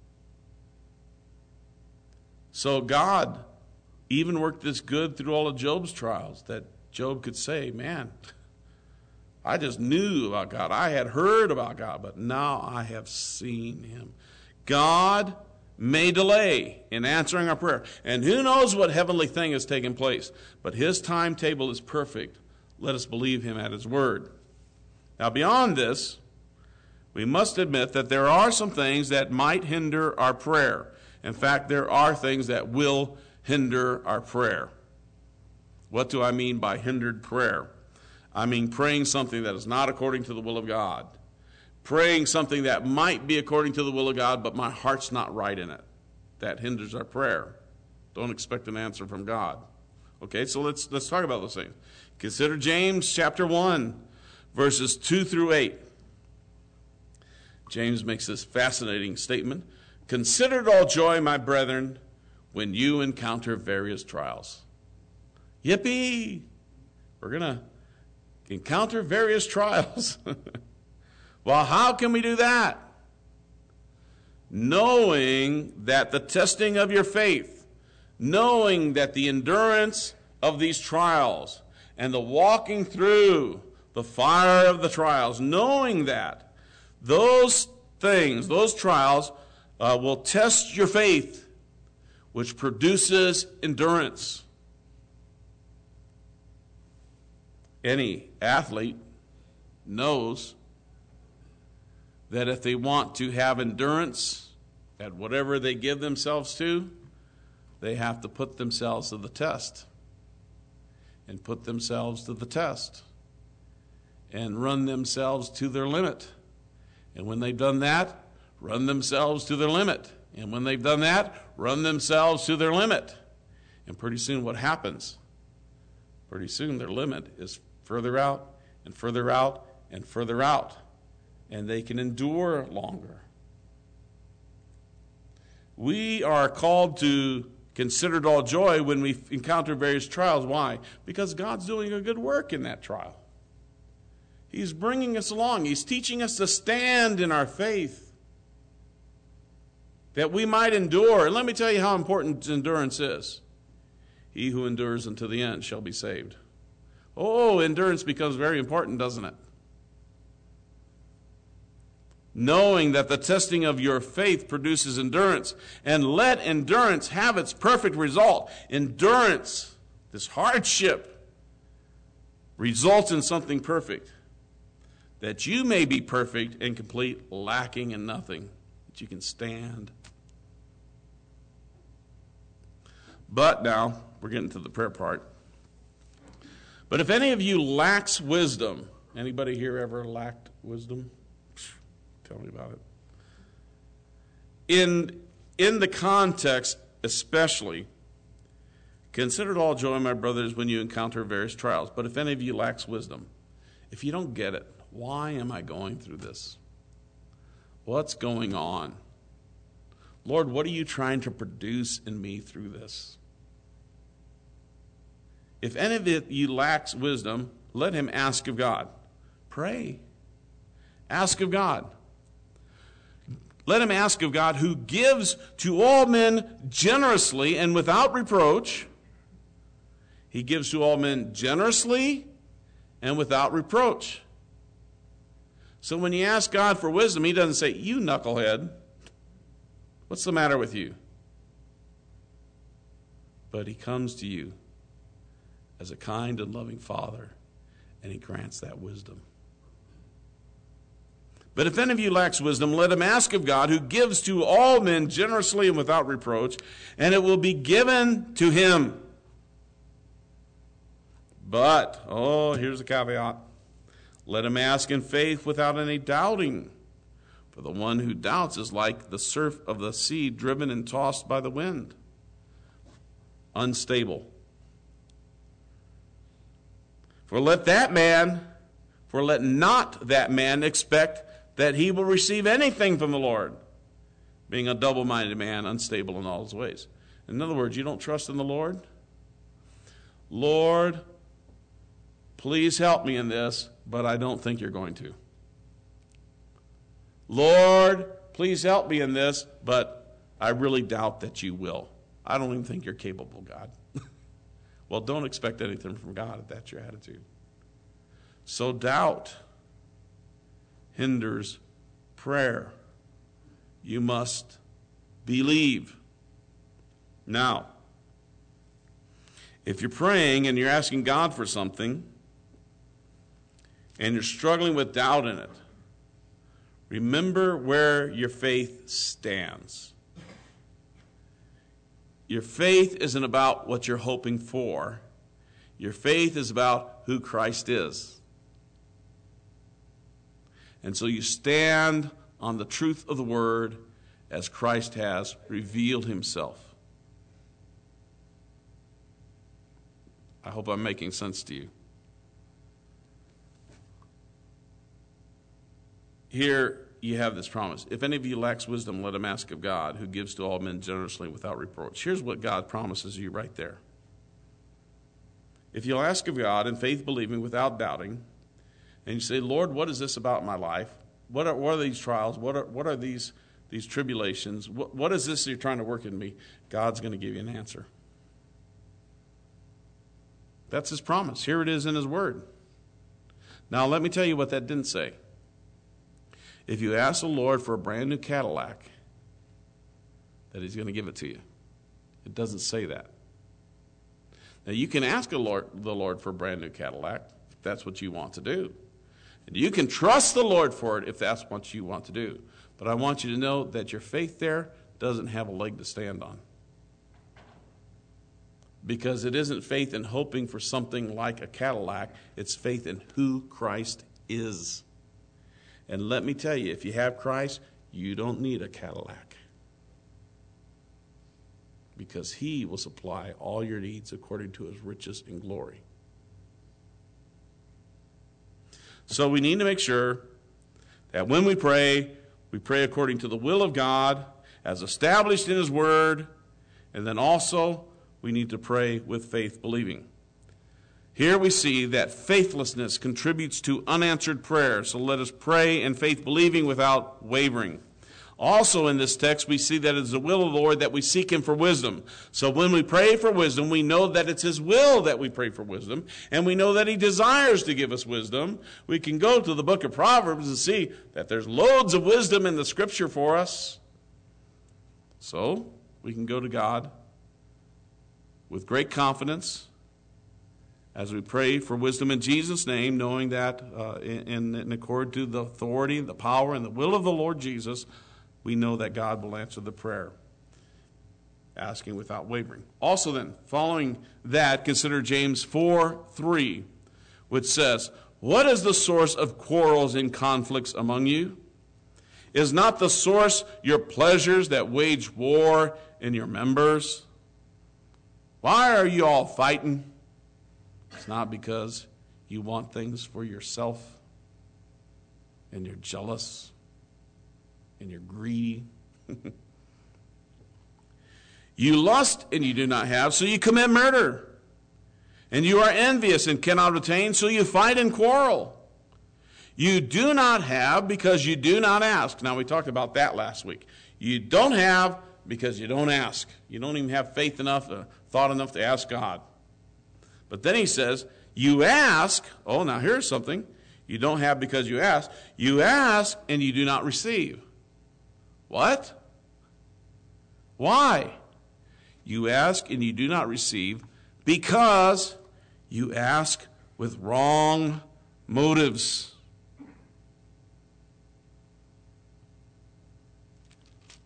So God even worked this good through all of Job's trials, that Job could say, man, I just knew about God. I had heard about God, but now I have seen him. God may delay in answering our prayer. And who knows what heavenly thing has taken place. But his timetable is perfect. Let us believe him at his word. Now beyond this, we must admit that there are some things that might hinder our prayer. In fact, there are things that will hinder our prayer. What do I mean by hindered prayer? I mean praying something that is not according to the will of God. Praying something that might be according to the will of God, but my heart's not right in it. That hinders our prayer. Don't expect an answer from God. Okay, so let's let's talk about those things. Consider James chapter one, verses two through eight. James makes this fascinating statement. Consider it all joy, my brethren, when you encounter various trials. Yippee! We're going to encounter various trials. Well, how can we do that? Knowing that the testing of your faith, knowing that the endurance of these trials and the walking through the fire of the trials, knowing that those things, those trials uh, will test your faith, which produces endurance. Any athlete knows that if they want to have endurance at whatever they give themselves to, they have to put themselves to the test. And put themselves to the test. And run themselves to their limit. And when they've done that, run themselves to their limit. And when they've done that, run themselves to their limit. And pretty soon what happens? Pretty soon their limit is further out and further out and further out. And they can endure longer. We are called to consider it all joy when we encounter various trials. Why? Because God's doing a good work in that trial. He's bringing us along. He's teaching us to stand in our faith, that we might endure. And let me tell you how important endurance is. He who endures unto the end shall be saved. Oh, endurance becomes very important, doesn't it? Knowing that the testing of your faith produces endurance, and let endurance have its perfect result. Endurance, this hardship, results in something perfect, that you may be perfect and complete, lacking in nothing, that you can stand. But now, we're getting to the prayer part. But if any of you lacks wisdom, anybody here ever lacked wisdom? Tell me about it. In, in the context, especially, consider it all joy, my brothers, when you encounter various trials. But if any of you lacks wisdom, if you don't get it, why am I going through this? What's going on? Lord, what are you trying to produce in me through this? If any of you lacks wisdom, let him ask of God. Pray. Ask of God. Let him ask of God, who gives to all men generously and without reproach. He gives to all men generously and without reproach. So when you ask God for wisdom, he doesn't say, you knucklehead, what's the matter with you? But he comes to you as a kind and loving Father, and he grants that wisdom. But if any of you lacks wisdom, let him ask of God, who gives to all men generously and without reproach, and it will be given to him. But, oh, here's the caveat. Let him ask in faith without any doubting. For the one who doubts is like the surf of the sea, driven and tossed by the wind. Unstable. For let that man, for let not that man expect that he will receive anything from the Lord, being a double-minded man, unstable in all his ways. In other words, you don't trust in the Lord? Lord, please help me in this, but I don't think you're going to. Lord, please help me in this, but I really doubt that you will. I don't even think you're capable, God. Well, don't expect anything from God if that's your attitude. So doubt hinders prayer. You must believe. Now, if you're praying and you're asking God for something, and you're struggling with doubt in it, remember where your faith stands. Your faith isn't about what you're hoping for. Your faith is about who Christ is. And so you stand on the truth of the word as Christ has revealed himself. I hope I'm making sense to you. Here you have this promise. If any of you lacks wisdom, let him ask of God, who gives to all men generously without reproach. Here's what God promises you right there. If you'll ask of God in faith believing without doubting, and you say, Lord, what is this about my life? What are, what are these trials? What are, what are these, these tribulations? What, what is this you're trying to work in me? God's going to give you an answer. That's his promise. Here it is in his word. Now, let me tell you what that didn't say. If you ask the Lord for a brand new Cadillac, that he's going to give it to you. It doesn't say that. Now, you can ask the Lord, the Lord for a brand new Cadillac if that's what you want to do. And you can trust the Lord for it if that's what you want to do. But I want you to know that your faith there doesn't have a leg to stand on. Because it isn't faith in hoping for something like a Cadillac. It's faith in who Christ is. And let me tell you, if you have Christ, you don't need a Cadillac. Because he will supply all your needs according to his riches and glory. So we need to make sure that when we pray, we pray according to the will of God, as established in his word, and then also we need to pray with faith believing. Here we see that faithlessness contributes to unanswered prayer, so let us pray in faith believing without wavering. Also in this text, we see that it is the will of the Lord that we seek him for wisdom. So when we pray for wisdom, we know that it's his will that we pray for wisdom, and we know that he desires to give us wisdom. We can go to the book of Proverbs and see that there's loads of wisdom in the scripture for us. So we can go to God with great confidence as we pray for wisdom in Jesus' name, knowing that uh, in, in accord to the authority, the power, and the will of the Lord Jesus, we know that God will answer the prayer, asking without wavering. Also then, following that, consider James four three, which says, what is the source of quarrels and conflicts among you? Is not the source your pleasures that wage war in your members? Why are you all fighting? It's not because you want things for yourself and you're jealous and you're greedy. You lust and you do not have, so you commit murder. And you are envious and cannot obtain, so you fight and quarrel. You do not have because you do not ask. Now, we talked about that last week. You don't have because you don't ask. You don't even have faith enough, uh, thought enough to ask God. But then he says, you ask. Oh, now here's something. You don't have because you ask. You ask and you do not receive. What? Why? You ask and you do not receive because you ask with wrong motives.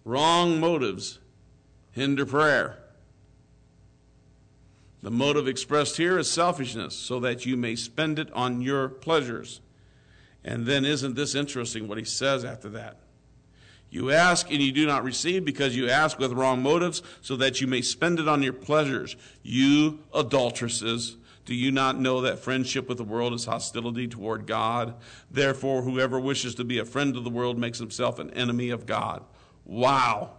Wrong motives hinder prayer. The motive expressed here is selfishness, so that you may spend it on your pleasures. And then isn't this interesting what he says after that? You ask and you do not receive because you ask with wrong motives, so that you may spend it on your pleasures. You adulteresses, do you not know that friendship with the world is hostility toward God? Therefore, whoever wishes to be a friend of the world makes himself an enemy of God. Wow.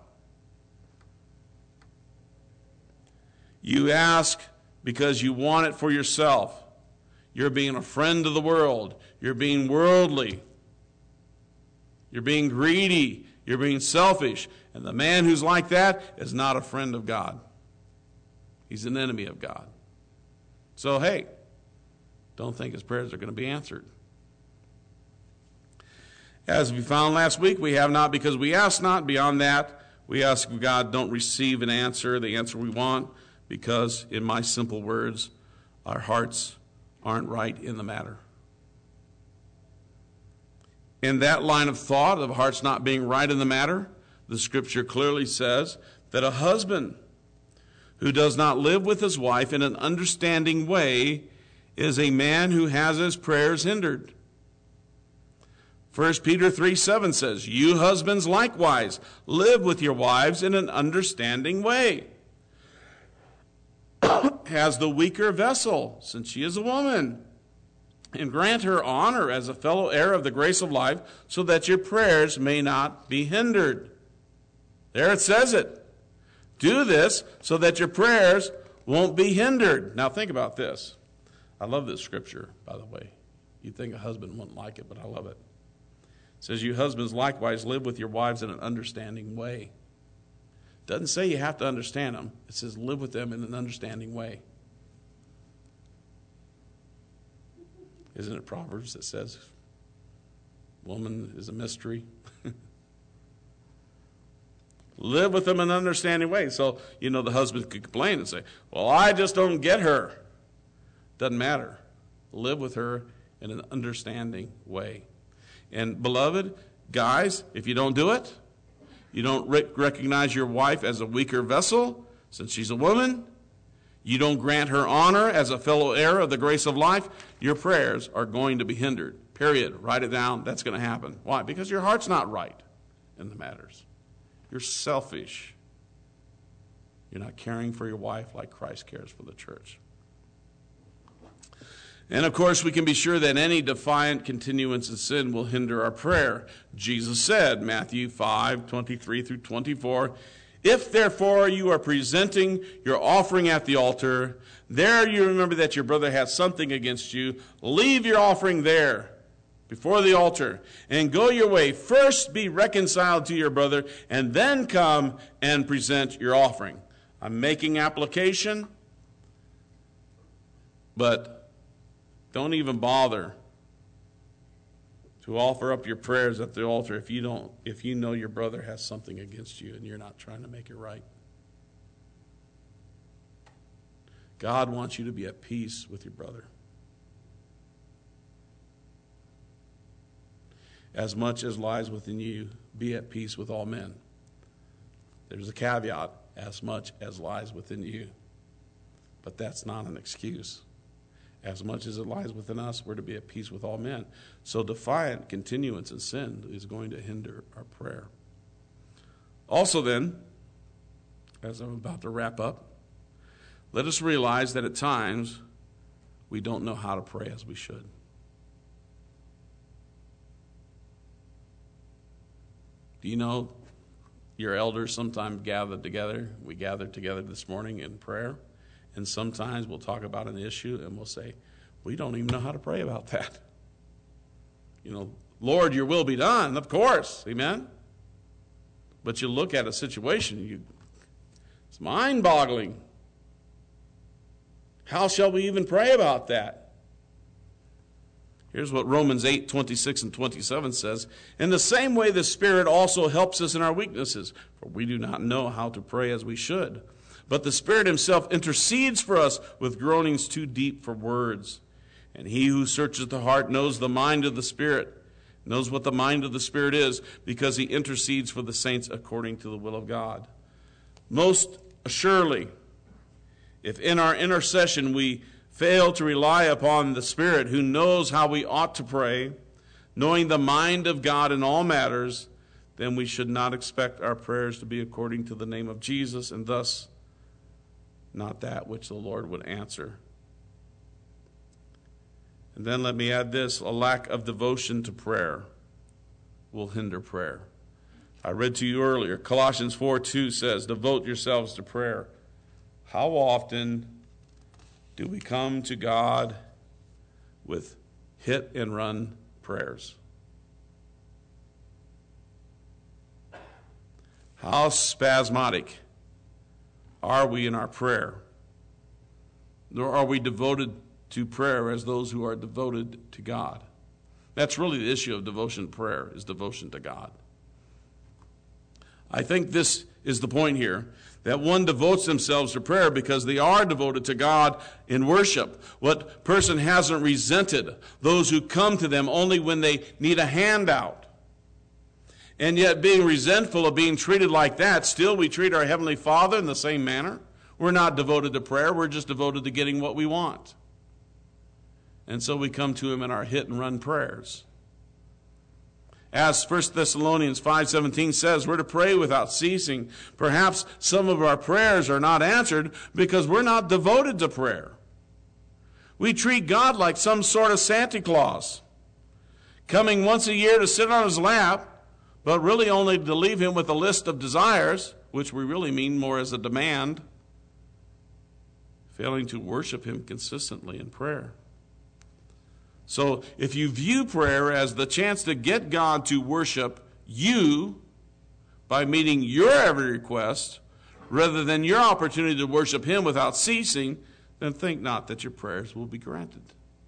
You ask because you want it for yourself. You're being a friend of the world. You're being worldly. You're being greedy. You're being selfish. And the man who's like that is not a friend of God. He's an enemy of God. So, hey, don't think his prayers are going to be answered. As we found last week, we have not because we ask not. Beyond that, we ask God, don't receive an answer, the answer we want, because, in my simple words, our hearts aren't right in the matter. In that line of thought of hearts not being right in the matter, the scripture clearly says that a husband who does not live with his wife in an understanding way is a man who has his prayers hindered. First Peter three seven says, you husbands likewise live with your wives in an understanding way, as the weaker vessel, since she is a woman, and grant her honor as a fellow heir of the grace of life, so that your prayers may not be hindered. There it says it. Do this so that your prayers won't be hindered. Now think about this. I love this scripture, by the way. You'd think a husband wouldn't like it, but I love it. It says, you husbands likewise live with your wives in an understanding way. It doesn't say you have to understand them. It says live with them in an understanding way. Isn't it Proverbs that says woman is a mystery? Live with them in an understanding way. So, you know, the husband could complain and say, well, I just don't get her. Doesn't matter. Live with her in an understanding way. And beloved, guys, if you don't do it, you don't re- recognize your wife as a weaker vessel, since she's a woman, you don't grant her honor as a fellow heir of the grace of life, your prayers are going to be hindered. Period. Write it down. That's going to happen. Why? Because your heart's not right in the matters. You're selfish. You're not caring for your wife like Christ cares for the church. And of course, we can be sure that any defiant continuance in sin will hinder our prayer. Jesus said, Matthew five, twenty-three through twenty-four, if therefore you are presenting your offering at the altar, there you remember that your brother has something against you, leave your offering there before the altar and go your way. First be reconciled to your brother and then come and present your offering. I'm making application, but don't even bother to offer up your prayers at the altar if you don't, if you know your brother has something against you and you're not trying to make it right. God wants you to be at peace with your brother. As much as lies within you, be at peace with all men. There's a caveat, as much as lies within you. But that's not an excuse. As much as it lies within us, we're to be at peace with all men. So defiant continuance in sin is going to hinder our prayer. Also then, as I'm about to wrap up, let us realize that at times we don't know how to pray as we should. Do you know your elders sometimes gather together? We gathered together this morning in prayer. And sometimes we'll talk about an issue and we'll say, we don't even know how to pray about that. You know, Lord, your will be done, of course, amen? But you look at a situation, you, it's mind-boggling. How shall we even pray about that? Here's what Romans eight, twenty-six and twenty-seven says. In the same way, the Spirit also helps us in our weaknesses, for we do not know how to pray as we should. But the Spirit himself intercedes for us with groanings too deep for words. And he who searches the heart knows the mind of the Spirit, knows what the mind of the Spirit is, because he intercedes for the saints according to the will of God. Most assuredly, if in our intercession we fail to rely upon the Spirit who knows how we ought to pray, knowing the mind of God in all matters, then we should not expect our prayers to be according to the name of Jesus, and thus not that which the Lord would answer. And then let me add this: a lack of devotion to prayer will hinder prayer. I read to you earlier, Colossians four two says, devote yourselves to prayer. How often do we come to God with hit and run prayers? How spasmodic are we in our prayer? Nor are we devoted to prayer as those who are devoted to God. That's really the issue of devotion to prayer, is devotion to God. I think this is the point here, that one devotes themselves to prayer because they are devoted to God in worship. What person hasn't resented those who come to them only when they need a handout? And yet, being resentful of being treated like that, still we treat our Heavenly Father in the same manner. We're not devoted to prayer, we're just devoted to getting what we want. And so we come to him in our hit and run prayers. As First Thessalonians five seventeen says, we're to pray without ceasing. Perhaps some of our prayers are not answered because we're not devoted to prayer. We treat God like some sort of Santa Claus, coming once a year to sit on his lap, but really only to leave him with a list of desires, which we really mean more as a demand, failing to worship him consistently in prayer. So if you view prayer as the chance to get God to worship you by meeting your every request, rather than your opportunity to worship him without ceasing, then think not that your prayers will be granted.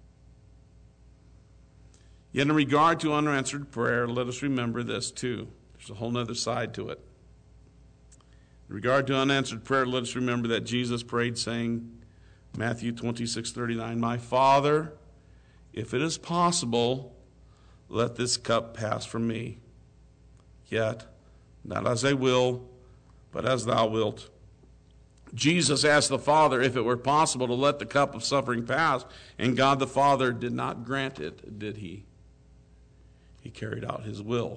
Yet in regard to unanswered prayer, let us remember this too. There's a whole other side to it. In regard to unanswered prayer, let us remember that Jesus prayed saying, Matthew twenty-six thirty-nine, my Father, if it is possible, let this cup pass from me. Yet, not as I will, but as thou wilt. Jesus asked the Father if it were possible to let the cup of suffering pass, and God the Father did not grant it, did he? He carried out his will.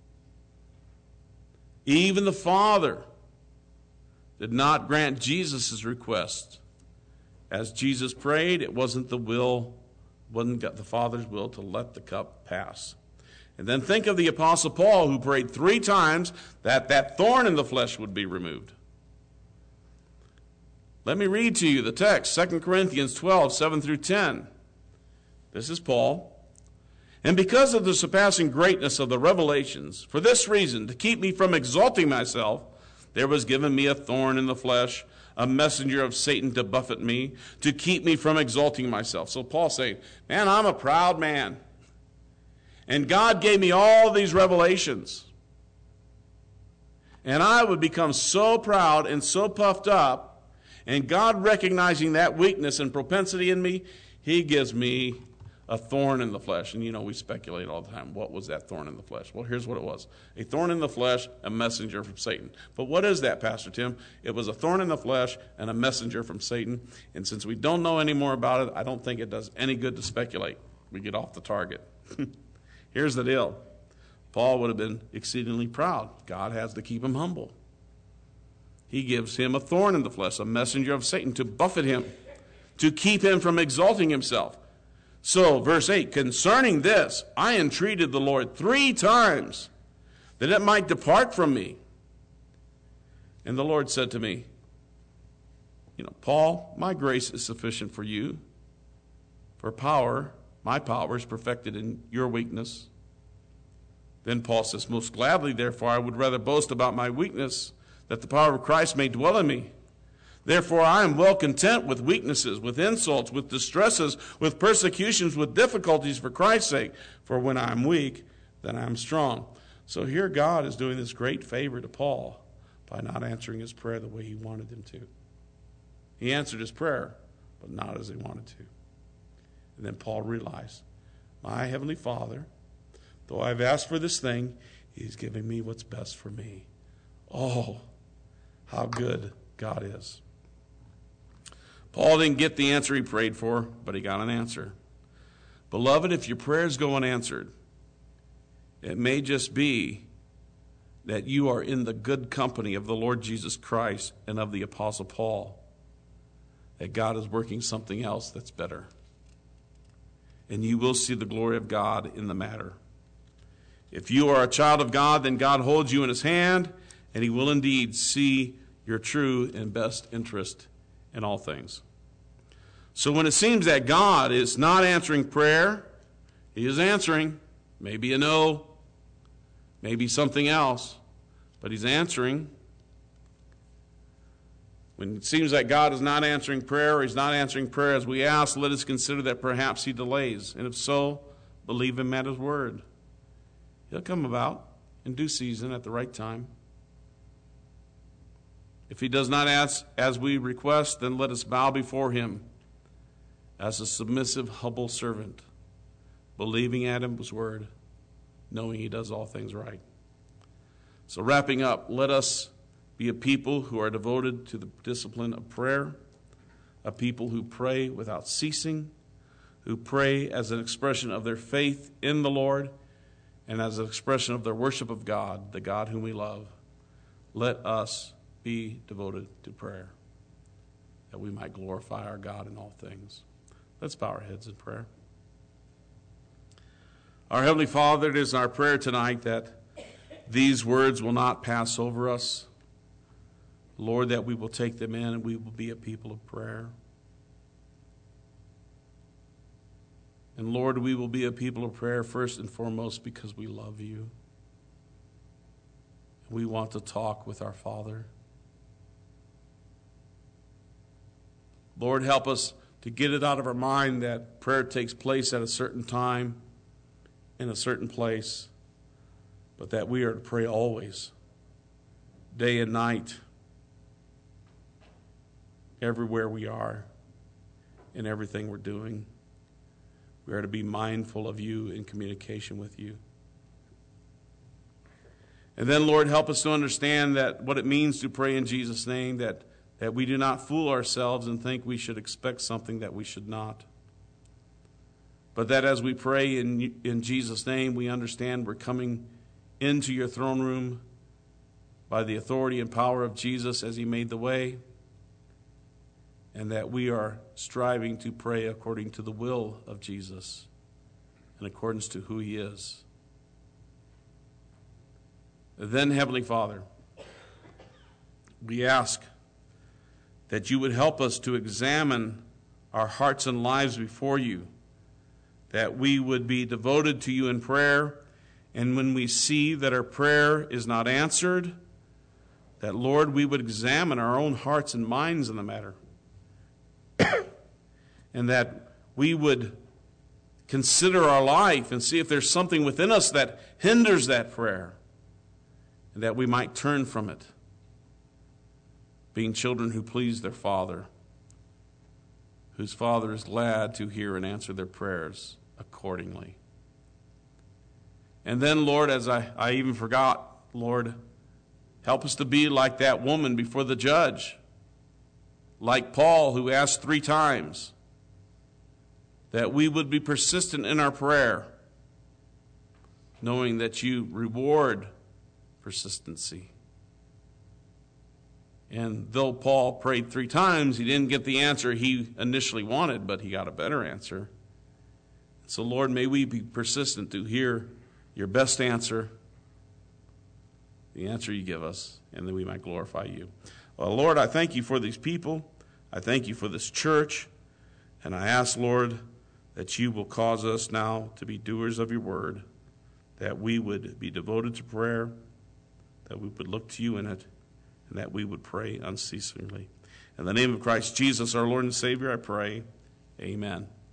Even the Father did not grant Jesus' request. As Jesus prayed, it wasn't the will, wasn't the Father's will to let the cup pass. And then think of the Apostle Paul, who prayed three times that that thorn in the flesh would be removed. Let me read to you the text, Second Corinthians twelve, seven through ten. This is Paul. And because of the surpassing greatness of the revelations, for this reason, to keep me from exalting myself, there was given me a thorn in the flesh, a messenger of Satan to buffet me, to keep me from exalting myself. So Paul's saying, man, I'm a proud man. And God gave me all these revelations. And I would become so proud and so puffed up, and God recognizing that weakness and propensity in me, he gives me a thorn in the flesh. And you know, we speculate all the time. What was that thorn in the flesh? Well, here's what it was. A thorn in the flesh, a messenger from Satan. But what is that, Pastor Tim? It was a thorn in the flesh and a messenger from Satan. And since we don't know any more about it, I don't think it does any good to speculate. We get off the target. Here's the deal. Paul would have been exceedingly proud. God has to keep him humble. He gives him a thorn in the flesh, a messenger of Satan, to buffet him, to keep him from exalting himself. So, verse eight, concerning this, I entreated the Lord three times that it might depart from me. And the Lord said to me, you know, Paul, my grace is sufficient for you, for power, my power is perfected in your weakness. Then Paul says, most gladly, therefore, I would rather boast about my weakness, that the power of Christ may dwell in me. Therefore, I am well content with weaknesses, with insults, with distresses, with persecutions, with difficulties for Christ's sake. For when I am weak, then I am strong. So here God is doing this great favor to Paul by not answering his prayer the way he wanted him to. He answered his prayer, but not as he wanted to. And then Paul realized, my Heavenly Father, Though I've asked for this thing, he's giving me what's best for me. Oh, how good God is. Paul didn't get the answer he prayed for, but he got an answer. Beloved, if your prayers go unanswered, it may just be that you are in the good company of the Lord Jesus Christ and of the Apostle Paul, that God is working something else that's better. And you will see the glory of God in the matter. If you are a child of God, then God holds you in his hand, and he will indeed see your true and best interest in all things. So when it seems that God is not answering prayer, he is answering, maybe a no, maybe something else, but he's answering. When it seems that God is not answering prayer, or he's not answering prayer as we ask, let us consider that perhaps he delays. And if so, believe him at his word. He'll come about in due season at the right time. If he does not ask as we request, then let us bow before him as a submissive, humble servant, believing at his word, knowing he does all things right. So wrapping up, let us be a people who are devoted to the discipline of prayer, a people who pray without ceasing, who pray as an expression of their faith in the Lord and as an expression of their worship of God, the God whom we love. Let us be devoted to prayer, that we might glorify our God in all things. Let's bow our heads in prayer. Our Heavenly Father, it is our prayer tonight that these words will not pass over us. Lord, that we will take them in and we will be a people of prayer. And Lord, we will be a people of prayer first and foremost because we love you. We want to talk with our Father. Lord, help us to get it out of our mind that prayer takes place at a certain time, in a certain place, but that we are to pray always, day and night, everywhere we are, in everything we're doing. We are to be mindful of you in communication with you. And then, Lord, help us to understand that what it means to pray in Jesus' name, that, that we do not fool ourselves and think we should expect something that we should not. But that as we pray in, in Jesus' name, we understand we're coming into your throne room by the authority and power of Jesus as he made the way, and that we are striving to pray according to the will of Jesus in accordance to who he is. Then, Heavenly Father, we ask that you would help us to examine our hearts and lives before you, that we would be devoted to you in prayer, and when we see that our prayer is not answered, that, Lord, we would examine our own hearts and minds in the matter, and that we would consider our life and see if there's something within us that hinders that prayer, and that we might turn from it, being children who please their Father, whose Father is glad to hear and answer their prayers accordingly. And then, Lord, as I, I even forgot, Lord, help us to be like that woman before the judge, like Paul who asked three times, that we would be persistent in our prayer, knowing that you reward persistency. And though Paul prayed three times, he didn't get the answer he initially wanted, but he got a better answer. So, Lord, may we be persistent to hear your best answer, the answer you give us, and that we might glorify you. Well, Lord, I thank you for these people. I thank you for this church. And I ask, Lord, that you will cause us now to be doers of your word, that we would be devoted to prayer, that we would look to you in it, and that we would pray unceasingly. In the name of Christ Jesus, our Lord and Savior, I pray. Amen.